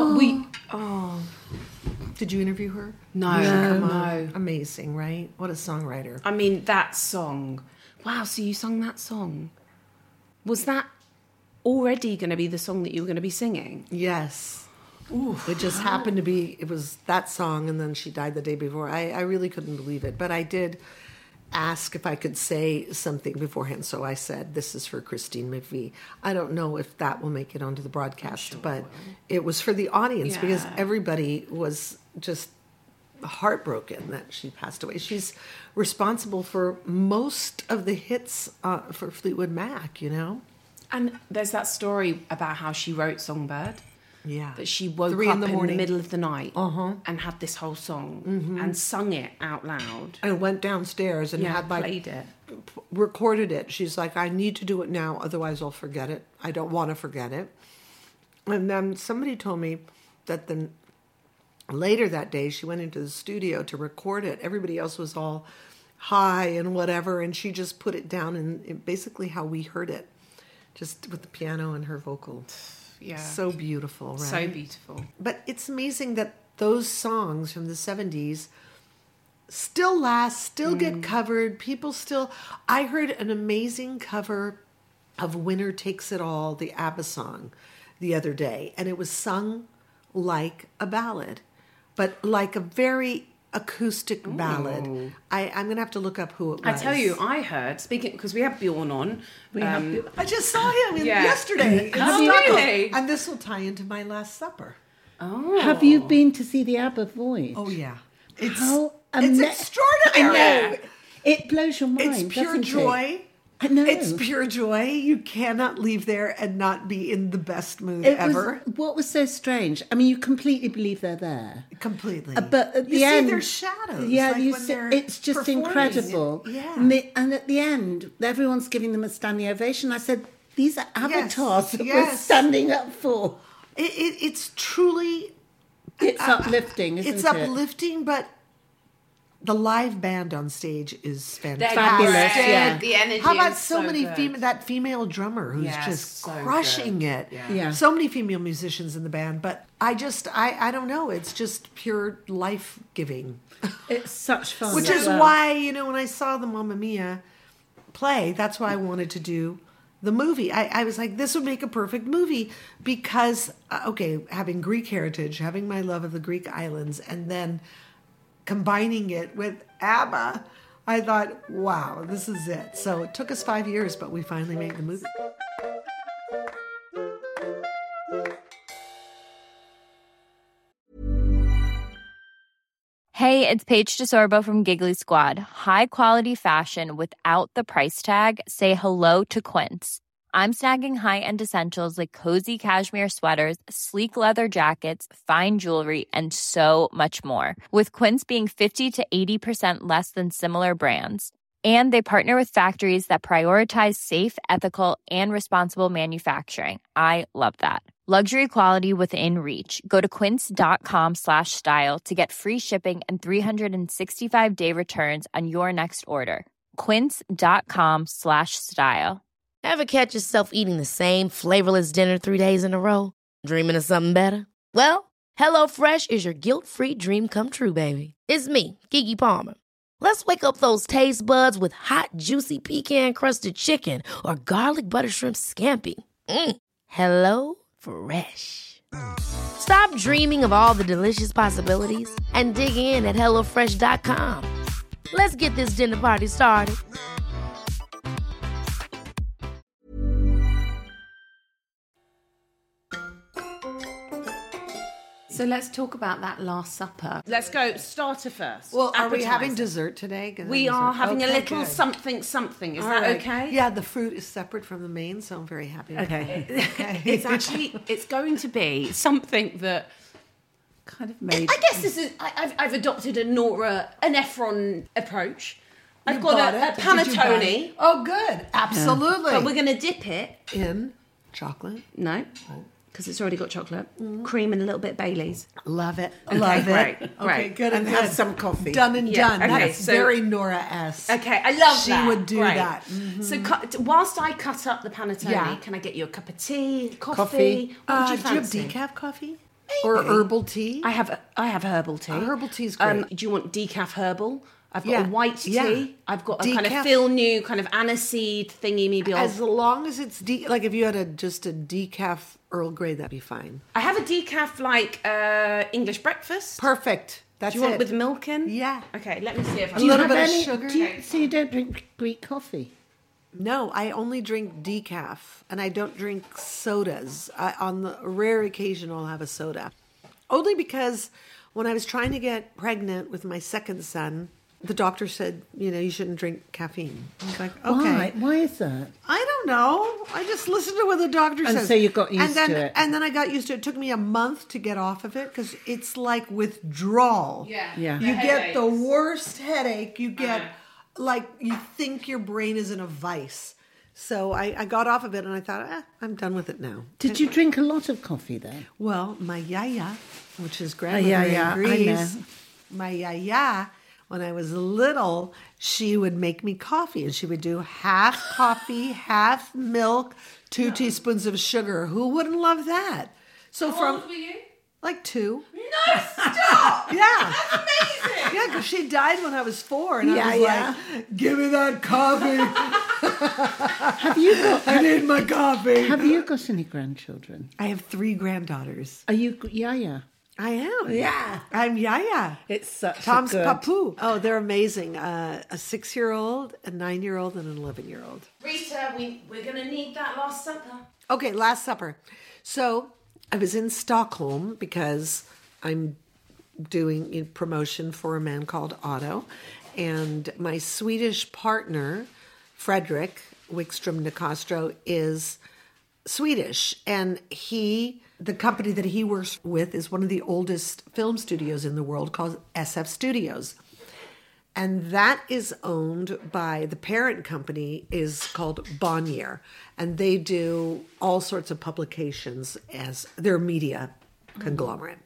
Did you interview her? No. Amazing, right? What a songwriter. I mean, that song. Wow, so you sung that song. Was that already going to be the song that you were going to be singing? Yes. It just happened to be, it was that song, and then she died the day before. I really couldn't believe it. But I did ask if I could say something beforehand. So I said, this is for Christine McVie. I don't know if that will make it onto the broadcast, but it was for the audience because everybody was just heartbroken that she passed away. She's responsible for most of the hits for Fleetwood Mac, you know? And there's that story about how she wrote Songbird. Yeah. That she woke 3 up in the in morning. the middle of the night and had this whole song and sung it out loud. And went downstairs and had played it. recorded it. She's like, I need to do it now, otherwise I'll forget it. I don't want to forget it. And then somebody told me that later that day she went into the studio to record it. Everybody else was all high and whatever, and she just put it down in basically how we heard it, just with the piano and her vocal. Yeah. So beautiful, right? So beautiful. But it's amazing that those songs from the 70s still last, still get covered. People still... I heard an amazing cover of Winner Takes It All, the ABBA song, the other day. And it was sung like a ballad, but like a very acoustic ballad. I'm going to have to look up who it was. I tell you, I heard, speaking, because we had Bjorn on. I just saw him yesterday. in Oh, Stockholm. really? And this will tie into my Last Supper. Have you been to see the ABBA Voyage? Oh, yeah. It's It's extraordinary. I know. It blows your mind. It's pure doesn't joy. It? I know. It's pure joy. You cannot leave there and not be in the best mood It ever. what was so strange? I mean, you completely believe they're there. Completely. But at the you end, see their shadows. Yeah, like you when see, they're it's just performing. incredible. Yeah. And at the end, everyone's giving them a standing ovation. I said, these are avatars that we're yes. standing up for. It's truly... It's uplifting, isn't it? It's uplifting, but the live band on stage is fantastic. Fabulous, yeah. The energy How about is so many good. that female drummer who's Yes, just so crushing good. it? Yeah. So many female musicians in the band, but I don't know. It's just pure life giving, It's such fun. which as is well. why when I saw the Mamma Mia play, that's why I wanted to do the movie. I was like, this would make a perfect movie because having Greek heritage, having my love of the Greek islands, and then combining it with ABBA, I thought, wow, this is it. So it took us 5 years, but we finally made the movie. Hey, it's Paige DeSorbo from Giggly Squad. High quality fashion without the price tag. Say hello to Quince. I'm snagging high-end essentials like cozy cashmere sweaters, sleek leather jackets, fine jewelry, and so much more. With Quince being 50 to 80% less than similar brands. And they partner with factories that prioritize safe, ethical, and responsible manufacturing. I love that. Luxury quality within reach. Go to quince.com/style to get free shipping and 365-day returns on your next order. Quince.com/style. Ever catch yourself eating the same flavorless dinner 3 days in a row? Dreaming of something better? Well, HelloFresh is your guilt-free dream come true, baby. It's me, Keke Palmer. Let's wake up those taste buds with hot, juicy pecan-crusted chicken or garlic butter shrimp scampi. Hello Fresh. Stop dreaming of all the delicious possibilities and dig in at HelloFresh.com. Let's get this dinner party started. So let's talk about that Last Supper. Let's go starter first. Well, are we having Appetizer. dessert today? We are having a little good. something. Is All that right. okay? Yeah, the fruit is separate from the main, so I'm very happy with that. Okay. It's going to be something that kind of made. I guess this is. I've adopted an Ephron approach. I've You got bought a it? Did you buy panettone, it? Oh, good. Absolutely. but we're going to dip it. in chocolate. No, because it's already got chocolate, cream, and a little bit of Baileys. Love it. Love great, it. great. Okay, good. And good. have some coffee. Done and Yeah, done. okay, That's so- very Nora-esque. Okay, I love She that. would do Great. that. Mhm. So whilst I cut up the panettone, Yeah. can I get you a cup of tea, coffee? Coffee. What would you Do you have fancy? decaf coffee? Or herbal tea? I have herbal tea. Herbal tea's great. Do you want decaf herbal? I've got Yeah. a white tea. Yeah. I've got a kind of Decaf- Phil New kind of aniseed thingy maybe. As long as it's like if you had just a decaf Earl Grey, that'd be fine. I have a decaf like English breakfast. Perfect. That's Do you want it. with milk in? Yeah. Okay, let me see if I A little bit of any- sugar. So you don't drink Greek coffee? No, I only drink decaf, and I don't drink sodas. On the rare occasion, I'll have a soda. Only because when I was trying to get pregnant with my second son, the doctor said, you shouldn't drink caffeine. I was like, okay. Why is that? I don't know. I just listened to what the doctor And says. so you got used to it. And then I got used to it. It took me a month to get off of it because it's like withdrawal. Yeah. You get the worst headache. You get like you think your brain is in a vice. So I got off of it and I thought, I'm done with it now. Did you drink a lot of coffee then? Well, my yaya, which is grandmother yaya, in Greece, I know. my yaya, when I was little, she would make me coffee and she would do half coffee, half milk, 2 teaspoons of sugar. Who wouldn't love that? So How old were you? like 2. No, stop! Yeah. That's amazing! Yeah, because she died when I was 4, and I was Yeah. like, "Give me that coffee! Have you got? I need my coffee." Have you got any grandchildren? I have 3 granddaughters. Are you Yaya? I am. Yeah. I'm Yaya. It's such Tom's a good... Papu. Oh, they're amazing. A 6-year-old, a 9-year-old, and an 11-year-old. Rita, we're going to need that Last Supper. Okay, Last Supper. So I was in Stockholm because I'm doing a promotion for a man called Otto. And my Swedish partner, Fredrik Wickström Nicastro, is Swedish. And the company that he works with is one of the oldest film studios in the world called SF Studios. And that is owned by the parent company is called Bonnier. And they do all sorts of publications as their media conglomerate.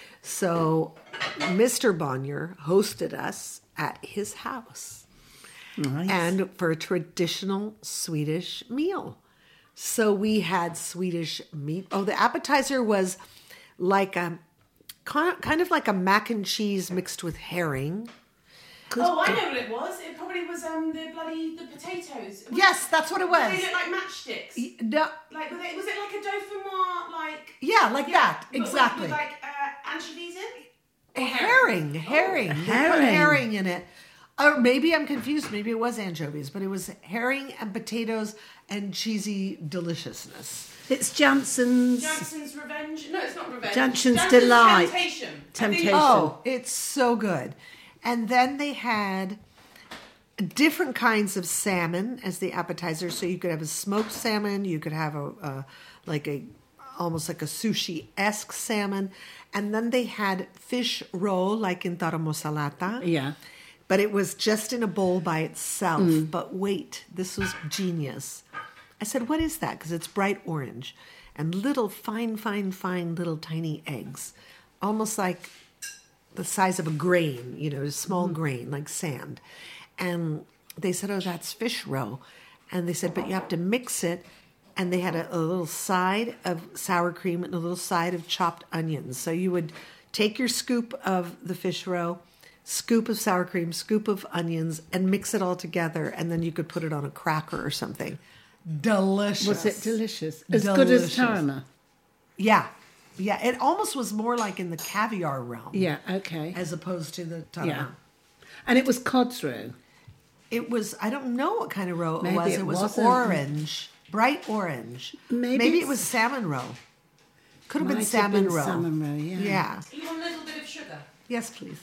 So Mr. Bonnier hosted us at his house. Nice. And for a traditional Swedish meal. So we had Swedish meat. Oh, the appetizer was like a kind of like a mac and cheese mixed with herring. Oh, I know what it was. It probably was the potatoes. Yes, that's what it was. They look like matchsticks. No, Like was it like a dauphinoise, like yeah, like that, but exactly. with like anchovies in. Or herring. They put herring in it. Or maybe I'm confused. Maybe it was anchovies, but it was herring and potatoes and cheesy deliciousness. It's Jansen's... Jansen's Revenge. No, it's not Revenge. Jansen's Delight. Temptation. Temptation. Oh, it's so good. And then they had different kinds of salmon as the appetizer. So you could have a smoked salmon. You could have almost like a sushi-esque salmon. And then they had fish roll like in taramosalata. Yeah. But it was just in a bowl by itself. But wait, this was genius. I said, what is that? Because it's bright orange. And little fine little tiny eggs. Almost like the size of a grain, a small grain, like sand. And they said, oh, that's fish roe. And they said, but you have to mix it. And they had a little side of sour cream and a little side of chopped onions. So you would take your scoop of the fish roe, scoop of sour cream, scoop of onions, and mix it all together. And then you could put it on a cracker or something. Delicious. Was it delicious? As good as tarama? Yeah. Yeah, it almost was more like in the caviar realm. Yeah, okay. As opposed to the tarama. Yeah. And it was cod's roe? It was, I don't know what kind of roe Maybe it was. it It was wasn't. orange, bright orange. Maybe it it's- was salmon roe. Could have been Might have salmon been roe. salmon roe, yeah. Yeah. You want a little bit of sugar? Yes, please.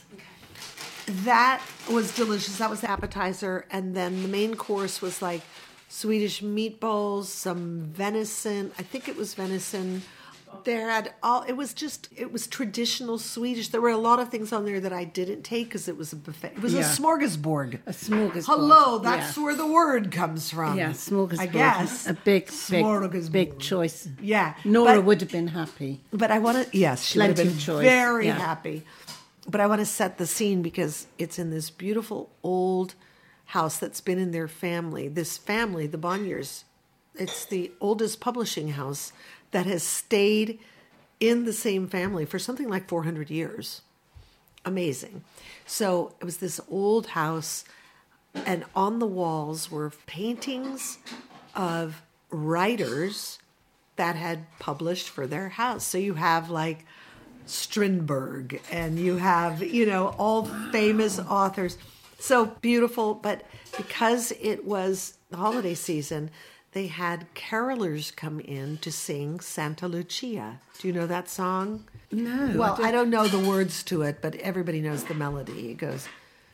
That was delicious. That was the appetizer. And then the main course was like Swedish meatballs, some venison. I think it was venison. There had it was traditional Swedish. There were a lot of things on there that I didn't take because it was a buffet. It was a smorgasbord. A smorgasbord. Hello, that's where the word comes from. Yeah, smorgasbord. I guess. A big Smorgasbord. choice. Yeah. Nora but- would have been happy. But I want to, yes, she would have Plenty been of choice, very yeah. happy. But I want to set the scene because it's in this beautiful old house that's been in their family. This family, the Bonniers, it's the oldest publishing house that has stayed in the same family for something like 400 years. Amazing. So it was this old house, and on the walls were paintings of writers that had published for their house. So you have like Strindberg, and you have, all famous authors. So beautiful. But because it was the holiday season, they had carolers come in to sing Santa Lucia. Do you know that song? No. Well, I don't know the words to it, but everybody knows the melody. It goes,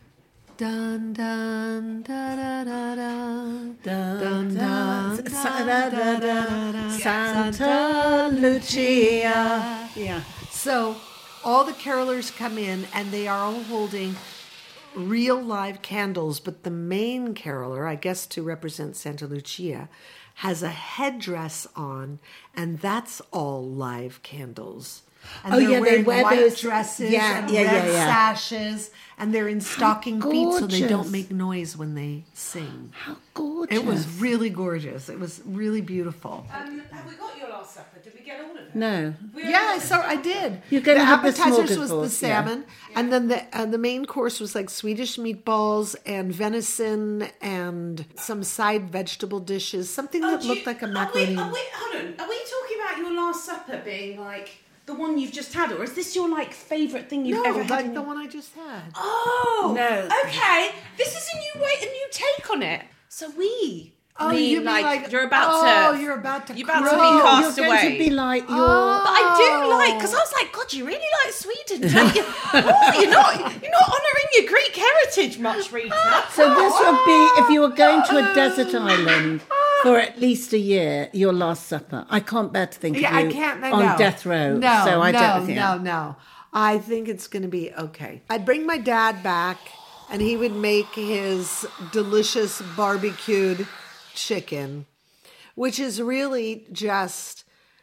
dun dun da da da da dun dun da da da Santa Lucia. Yeah. So all the carolers come in, and they are all holding real live candles, but the main caroler, I guess to represent Santa Lucia, has a headdress on, and that's all live candles. And they're wearing white dresses and red sashes, and they're in stocking feet so they don't make noise when they sing. How gorgeous. It was really gorgeous. It was really beautiful. Have we got your last supper? Did we get all of it? No. Yeah, I did. You're going the to have the appetizers was the smorgasbord, salmon, and then the main course was like Swedish meatballs and venison and some side vegetable dishes, something that looked like a macaroni. Hold on. Are we talking about your last supper being like the one you've just had, or is this your like favourite thing you've ever had? Like the one I just had. Oh, no. Okay, this is a new take on it. So we. Oh, mean, you mean like you're about to. You're about to. You're about crow. to be cast You're away. going to be like your. But I do like, because I was like, God, you really like Sweden, don't you? Oh, you're not honouring your Greek heritage much, Rita. So this would be, if you were going to a desert island for at least a year, your last supper. I can't bear to think of you I can't. on death row. No, so I don't think. No. I think it's going to be okay. I'd bring my dad back, and he would make his delicious barbecued chicken, which is really just,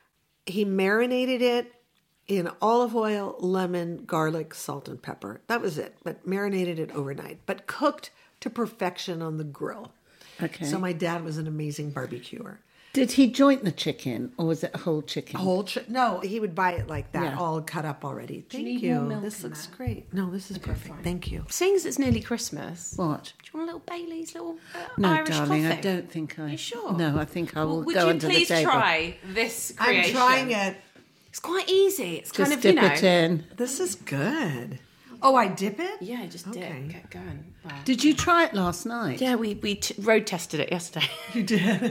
he marinated it in olive oil, lemon, garlic, salt, and pepper. That was it, but marinated it overnight, but cooked to perfection on the grill. Okay. So my dad was an amazing barbecuer. Did he joint the chicken, or was it a whole chicken? No, he would buy it like that, Yeah. all cut up already. Thank need you. more milk This in looks that? great. No, this is perfect. fine. Thank you. Seeing as it's nearly Christmas, What? do you want a little Bailey's, little No, Irish darling, coffee? I don't think I... You sure? No, I think I will Would go you under the please table. try this creation? I'm trying it. It's quite easy. It's Just kind of, dip it in. This is good. Oh, I dip it? Yeah, just dip. Okay. Get going. Wow. Did you try it last night? Yeah, we road tested it yesterday. You did.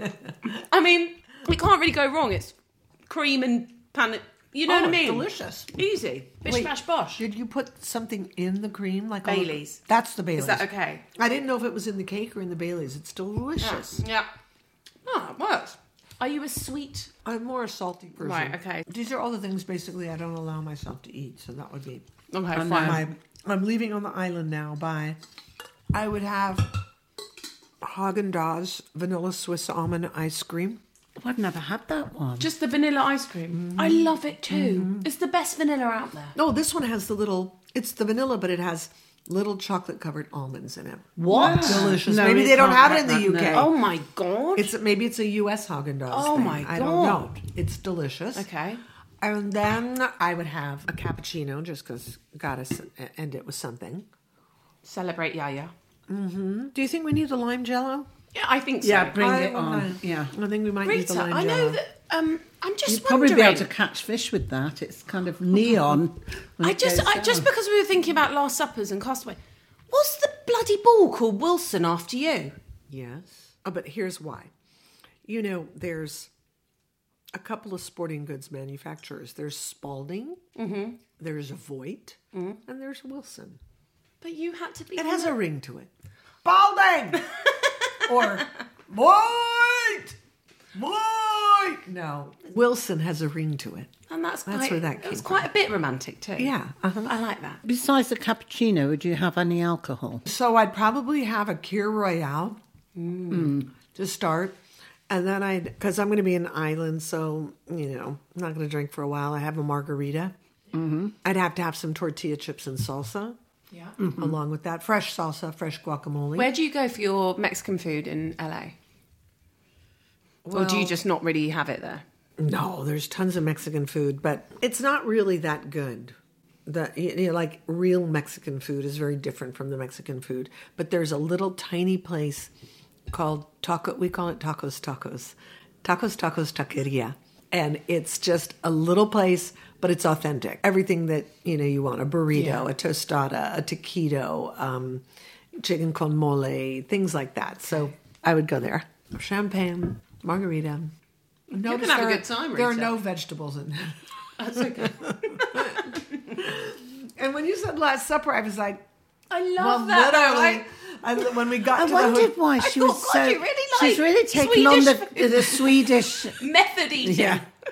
I mean, it can't really go wrong. It's cream and pan. You know what I mean? Delicious. Easy. Bish Wait, bash bosh. Did you put something in the cream? Like Baileys. That's the Baileys. Is that okay? I didn't know if it was in the cake or in the Baileys. It's delicious. Yeah. Oh, it works. Are you a sweet? I'm more a salty person. Right, okay. These are all the things basically I don't allow myself to eat, so that would be... Okay, I know. fine. I'm leaving on the island now by... I would have Haagen-Dazs vanilla Swiss almond ice cream. Oh, I've never had that one. Just the vanilla ice cream. I love it too. It's the best vanilla out there. No, this one has the little... It's the vanilla, but it has little chocolate-covered almonds in it. What? Delicious. No, Maybe we they don't can't have it in have the that, UK. no. Oh my god. Maybe it's a US Haagen-Dazs Oh thing. my I don't know. God. It's delicious. Okay. And then I would have a cappuccino, just because gotta end it with something. Celebrate Yaya. Do you think we need the lime jello? Yeah, I think so. Yeah, bring I it don't on. know. Yeah. I think we might need Rita, the lime I jello. know that. I'm just You'd probably wondering. be able to catch fish with that. It's kind of neon. when it goes just down. because we were thinking about Last Suppers and Castaway, was the bloody ball called Wilson after you? Yes. Oh, but here's why. You know, there's a couple of sporting goods manufacturers. There's Spalding, there's Voigt, and there's Wilson. But you had to be. It has a ring to it. Spalding! Or Voigt! Voigt! No. Wilson has a ring to it. and that's where that came It's quite a bit romantic too. Yeah. Uh-huh. I like that. Besides the cappuccino, would you have any alcohol? So I'd probably have a Kir Royale to start. And then because I'm going to be in an island, so, you know, I'm not going to drink for a while. I have a margarita. Mm-hmm. I'd have to have some tortilla chips and salsa. Yeah. Along with that. Fresh salsa, fresh guacamole. Where do you go for your Mexican food in LA? Or do you just not really have it there? No, there's tons of Mexican food, but it's not really that good. Like real Mexican food is very different from the Mexican food. But there's a little tiny place called we call it Tacos Taqueria. And it's just a little place, but it's authentic. Everything that, you want, a burrito, a tostada, a taquito, chicken con mole, things like that. So I would go there. Champagne, margarita. You're going to have a good time, Rita. There are no vegetables in it. That's okay. And when you said Last Supper, I was like, I love that. Literally, when we got I to wondered the why she was so. you really she's really taken on the Swedish method eating. Yeah.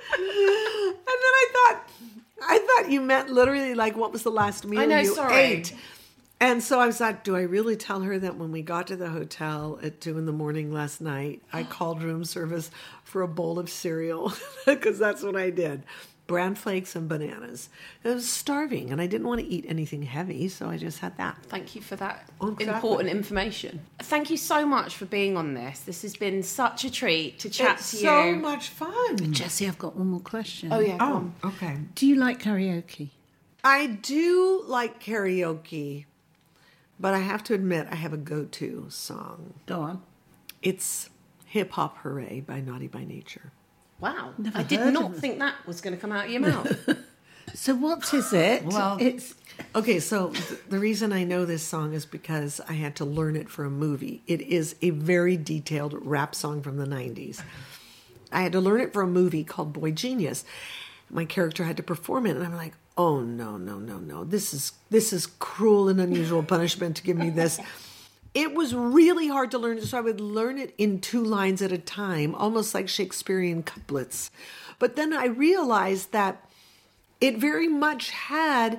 And then I thought you meant literally like what was the last meal you ate. And so I was like, do I really tell her that when we got to the hotel at 2 a.m. last night, I called room service for a bowl of cereal? Because that's what I did. Bran flakes and bananas. I was starving and I didn't want to eat anything heavy, so I just had that. Thank you for that Exactly. important information. Thank you so much for being on this. This has been such a treat to chat to you. So much fun. Jessie, I've got one more question. Oh, yeah. Oh, okay. Do you like karaoke? I do like karaoke, but I have to admit I have a go-to song. Go on. It's Hip Hop Hooray by Naughty by Nature. Wow. Never I did heard not of it. think that was going to come out of your mouth. So what is it? Well, it's Okay, so the reason I know this song is because I had to learn it for a movie. It is a very detailed rap song from the 90s. I had to learn it for a movie called Boy Genius. My character had to perform it, and I'm like, oh, no. This is cruel and unusual punishment to give me this. It was really hard to learn, so I would learn it in 2 lines at a time, almost like Shakespearean couplets. But then I realized that it very much had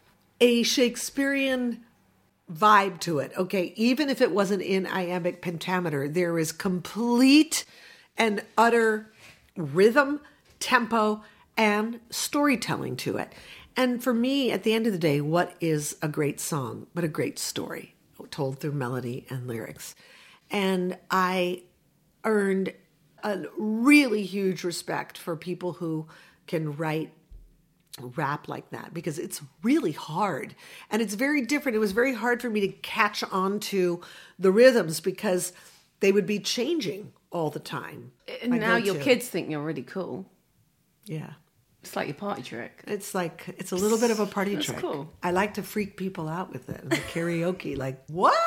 a Shakespearean vibe to it. Okay, even if it wasn't in iambic pentameter, there is complete and utter rhythm, tempo, and storytelling to it. And for me, at the end of the day, what is a great song but a great story told through melody and lyrics? And I earned a really huge respect for people who can write rap like that, because it's really hard and it's very different. It was very hard for me to catch on to the rhythms because they would be changing all the time. And now your kids think you're really cool. Yeah. It's like your party trick. It's like, it's a little bit of a party That's trick. cool. I like to freak people out with it. The karaoke, like, what?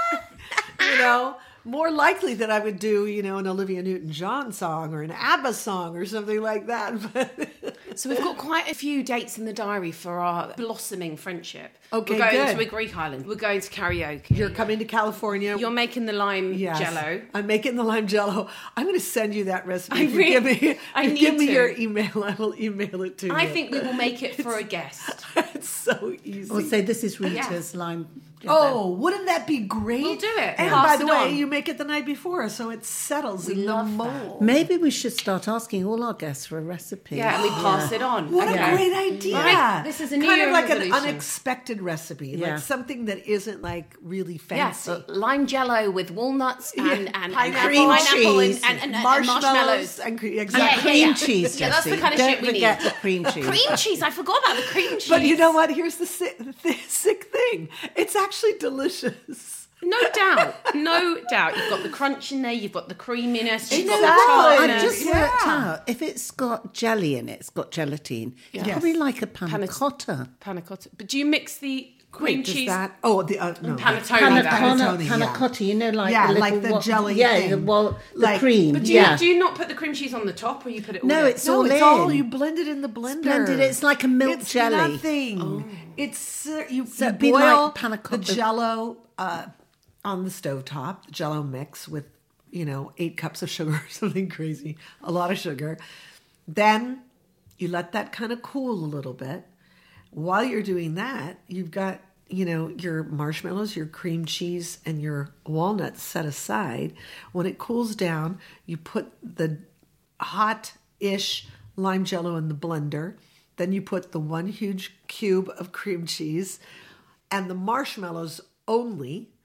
More likely that I would do, an Olivia Newton-John song or an ABBA song or something like that. So we've got quite a few dates in the diary for our blossoming friendship. Okay, we're going good. to a Greek island. We're going to karaoke. You're coming to California. You're making the lime Yes. jello. I'm making the lime jello. I'm going to send you that recipe. I If you really- give me to. your email, I will email it to you. I think we will make it for a guest. It's so easy. I'll say this is Rita's Yeah. line. Oh, wouldn't that be great? We'll do it. And Pass by the it way, on. you make it the night before, so it settles in the love that. mold. Maybe we should start asking all our guests for a recipe. Yeah, and we pass it on. What Okay. a great idea! Right, this is a New kind Year of like resolution. an unexpected recipe, Yeah. like something that isn't like really Yes, fancy. lime jello with walnuts and Pineapple. Cream pineapple cheese. and Marshmallows marshmallows. and exactly. Cream cheese, Yeah, that's the Jessie. kind of Don't shit we forget need. the cream cheese. Cream cheese. I forgot about the cream cheese. But you know what? Here's the sick thing. It's actually delicious. No doubt. You've got the crunch in there. You've got the creaminess. You've got Exactly. the I tartness. just worked out if it's got jelly in it, it's got gelatine. It's Yes. probably like a panna cotta. Panna cotta. But do you mix the cream Does cheese? that? Oh, the no. Panettone. Panna yeah. cotta, like Yeah, the little like the jelly Yeah, thing. the Like- cream. But yeah. do you not put the cream cheese on the top, or you put it all No, in? it's No, all it's in. all you blend it in the blender. blended. It's like a milk It's jelly. Nothing. It's you it'd be boil like panna the cotta. Jello on the stovetop. The Jello mix with 8 cups of sugar or something crazy, a lot of sugar. Then you let that kind of cool a little bit. While you're doing that, you've got your marshmallows, your cream cheese, and your walnuts set aside. When it cools down, you put the hot-ish lime jello in the blender. Then you put the 1 huge cube of cream cheese and the marshmallows only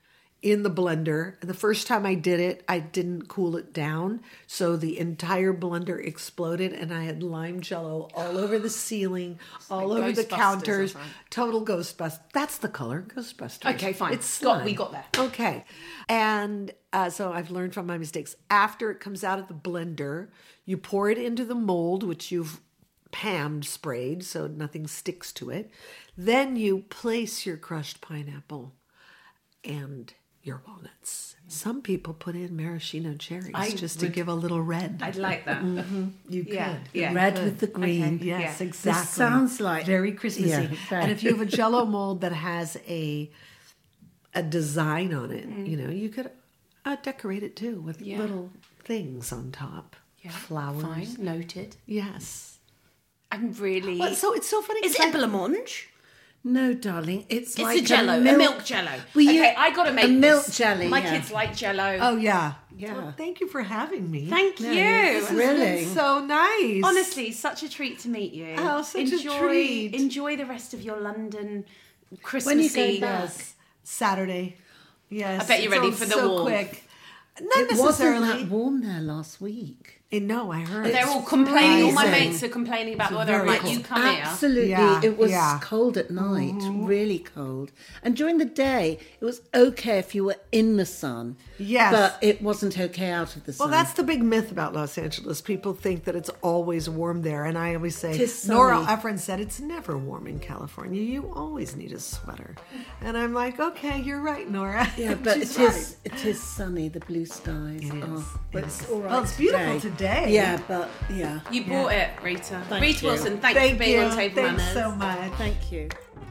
in the blender. And the first time I did it, I didn't cool it down. So the entire blender exploded and I had lime jello all over the ceiling, all over the counters. Total Ghostbusters. That's the color, Ghostbusters. Okay, fine. It's slime. We got there. Okay. And so I've learned from my mistakes. After it comes out of the blender, you pour it into the mold, which you've Pam sprayed so nothing sticks to it. Then you place your crushed pineapple and your walnuts. Some people put in maraschino cherries just to give a little red. I'd like that. You could. Yeah. Red with the green. Okay. Yes, Yeah. exactly. This sounds like very Christmassy. Yeah, very. And if you have a Jell-O mold that has a design on it, you could decorate it too with little things on top. Yeah. Flowers. Fine. Noted. Yes. I'm really... Well, so it's so funny. Is 'cause it a blancmange? No, darling, it's like a jello, a milk jello. Well, I got to make a milk this. jelly. My yeah. kids like jello. Oh, yeah. Yeah. Well, thank you for having me. Thank you. This has Really? been so nice. Honestly, such a treat to meet you. Oh, such a treat. Enjoy the rest of your London When you Christmassy. go back. Yes. Saturday. Yes. I bet you're it's ready all for the so warmth. quick. Not It wasn't necessarily. that warm there last week. No, I heard. They're all complaining. All my freezing. mates are complaining about the weather. very I'm like, cold. you come here. Absolutely. Yeah, It was yeah. cold at night, really cold. And during the day, it was okay if you were in the sun. Yes. But it wasn't okay out of the sun. Well, that's the big myth about Los Angeles. People think that it's always warm there. And I always say, Tis Nora sunny. Ephron said, it's never warm in California. You always need a sweater. And I'm like, okay, you're right, Nora. Yeah, but She's it is sunny, the blue skies. It is. But It it's is. all right Well, it's beautiful today. Yeah, but yeah. You bought it, Rita. Thank Rita you. Wilson, thank you for being on Table Thanks Manners. so much. Thank you.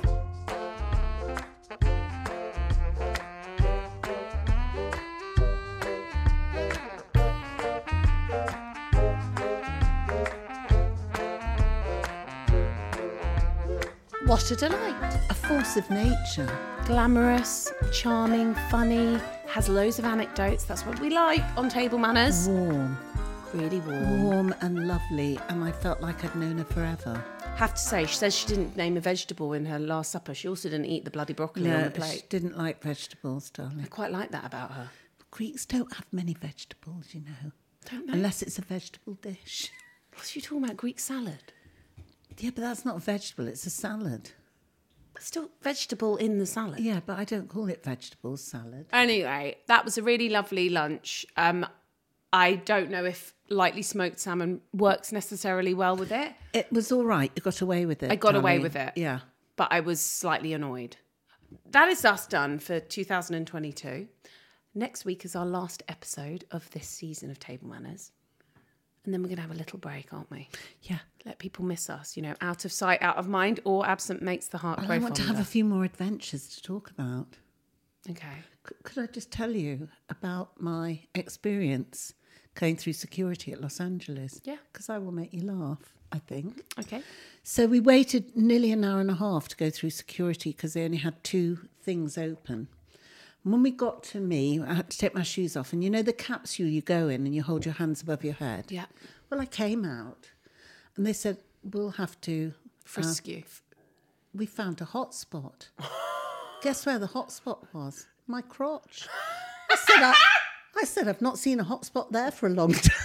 What a delight. A force of nature. Glamorous, charming, funny, has loads of anecdotes. That's what we like on Table Manners. Warm. Really warm. Warm and lovely, and I felt like I'd known her forever. Have to say, she says she didn't name a vegetable in her last supper. She also didn't eat the bloody broccoli on the she plate. didn't like vegetables, darling. I quite like that about her. Greeks don't have many vegetables, you know. Don't they? Unless it's a vegetable dish. What's you talking about? Greek salad? Yeah, but that's not a vegetable, it's a salad. Still vegetable in the salad. Yeah, but I don't call it vegetable salad. Anyway, that was a really lovely lunch. I don't know if lightly smoked salmon works necessarily well with it, It was all right. You got away with it. I got away darling. with it. Yeah. but I was slightly annoyed. That is us done for 2022. Next week is our last episode of this season of Table Manners. And then we're going to have a little break, aren't we? Yeah. Let people miss us, out of sight, out of mind, or absent makes the heart Well, grow I want to have fonder. a few more adventures to talk about. Okay. Could I just tell you about my experience going through security at Los Angeles? Yeah. Because I will make you laugh, I think. Okay. So we waited nearly an hour and a half to go through security because they only had 2 things open. And when we got to me, I had to take my shoes off. And the capsule you go in and you hold your hands above your head? Yeah. Well, I came out and they said, we'll have to... Frisk you. We found a hot spot. Guess where the hot spot was? My crotch. I said, I've not seen a hot spot there for a long time.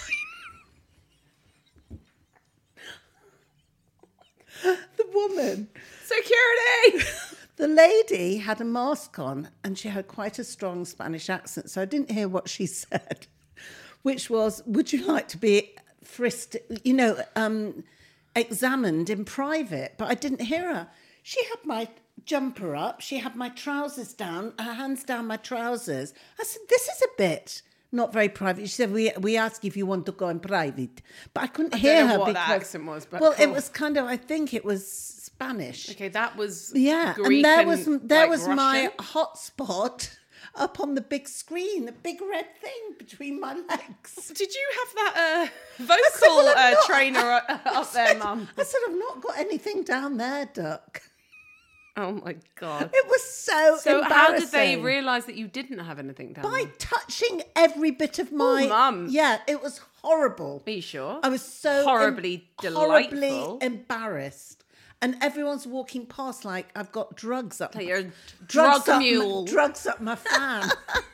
The woman, Security! the lady had a mask on and she had quite a strong Spanish accent. So I didn't hear what she said, which was, would you like to be frisked, examined in private? But I didn't hear her. She had my jumper up. She had my trousers down, her hands down my trousers. I said, this is a bit not very private. She said, we ask if you want to go in private. But I couldn't hear don't know her what because... that accent was, but well, it cool. was kind of, I think it was Spanish. Okay, that was Yeah, Greek and there was like, my Russian. hotspot up on the big screen, the big red thing between my legs. Did you have that vocal well, I'm not- trainer up there, Mum? I said, I've not got anything down there, duck. Oh my God. It was so So how did they embarrassing. realise that you didn't have anything down By there? touching every bit of my... Mum. Yeah, it was horrible. Are you sure? I was so... Horribly horribly delightful. embarrassed. And everyone's walking past like I've got drugs up. Like you're a drug mule. Drugs up my fan.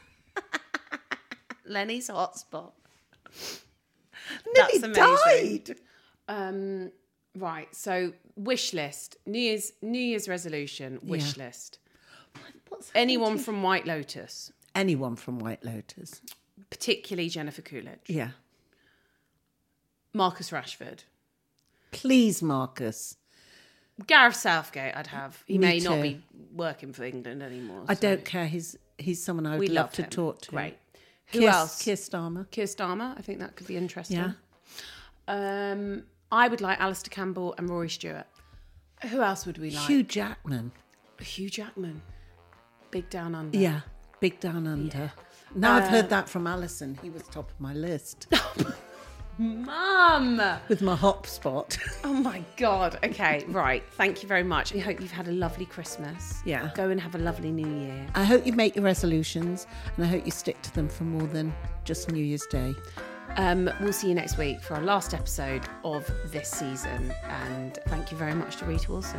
Lenny's hotspot. Nearly That's amazing. died. Right, so wish list, New Year's resolution, wish list. Anyone from White Lotus. Anyone from White Lotus. Particularly Jennifer Coolidge. Yeah. Marcus Rashford. Please, Marcus. Gareth Southgate, I'd have. He Me may not too. be working for England anymore. I don't care. He's someone I would love to him. talk to. Great. Who else? Keir Starmer. Keir Starmer. I think that could be interesting. Yeah. I would like Alistair Campbell and Rory Stewart. Who else would we like? Hugh Jackman. Hugh Jackman. Big Down Under. Yeah. Big Down Under. Now I've heard that from Alison. He was top of my list. Mum! With my hop spot. Oh my God. Okay, right. Thank you very much. We hope you've had a lovely Christmas. Yeah. Go and have a lovely New Year. I hope you make your resolutions and I hope you stick to them for more than just New Year's Day. We'll see you next week for our last episode of this season. And thank you very much to Rita Wilson.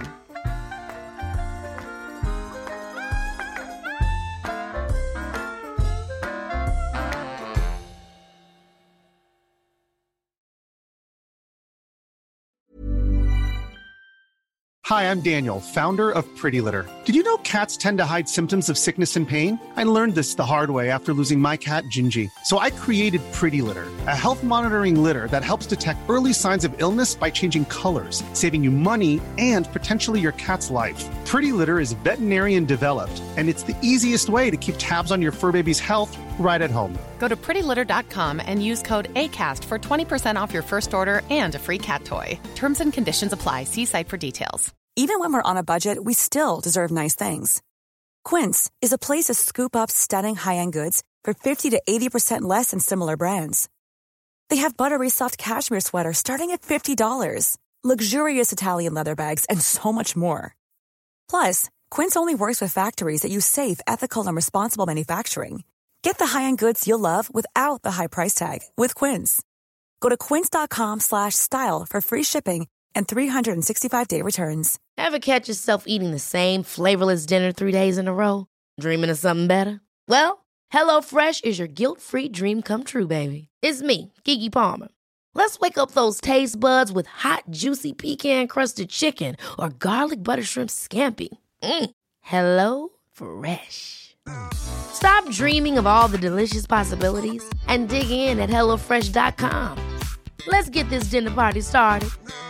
Hi, I'm Daniel, founder of Pretty Litter. Did you know cats tend to hide symptoms of sickness and pain? I learned this the hard way after losing my cat, Gingy. So I created Pretty Litter, a health monitoring litter that helps detect early signs of illness by changing colors, saving you money and potentially your cat's life. Pretty Litter is veterinarian developed, and it's the easiest way to keep tabs on your fur baby's health right at home. Go to prettylitter.com and use code ACAST for 20% off your first order and a free cat toy. Terms and conditions apply. See site for details. Even when we're on a budget, we still deserve nice things. Quince is a place to scoop up stunning high-end goods for 50 to 80% less than similar brands. They have buttery soft cashmere sweaters starting at $50, luxurious Italian leather bags, and so much more. Plus, Quince only works with factories that use safe, ethical, and responsible manufacturing. Get the high-end goods you'll love without the high price tag with Quince. Go to quince.com/style for free shipping and 365-day returns. Ever catch yourself eating the same flavorless dinner 3 days in a row? Dreaming of something better? Well, HelloFresh is your guilt-free dream come true, baby. It's me, Keke Palmer. Let's wake up those taste buds with hot, juicy pecan-crusted chicken or garlic butter shrimp scampi. Hello Fresh. Stop dreaming of all the delicious possibilities and dig in at HelloFresh.com. Let's get this dinner party started.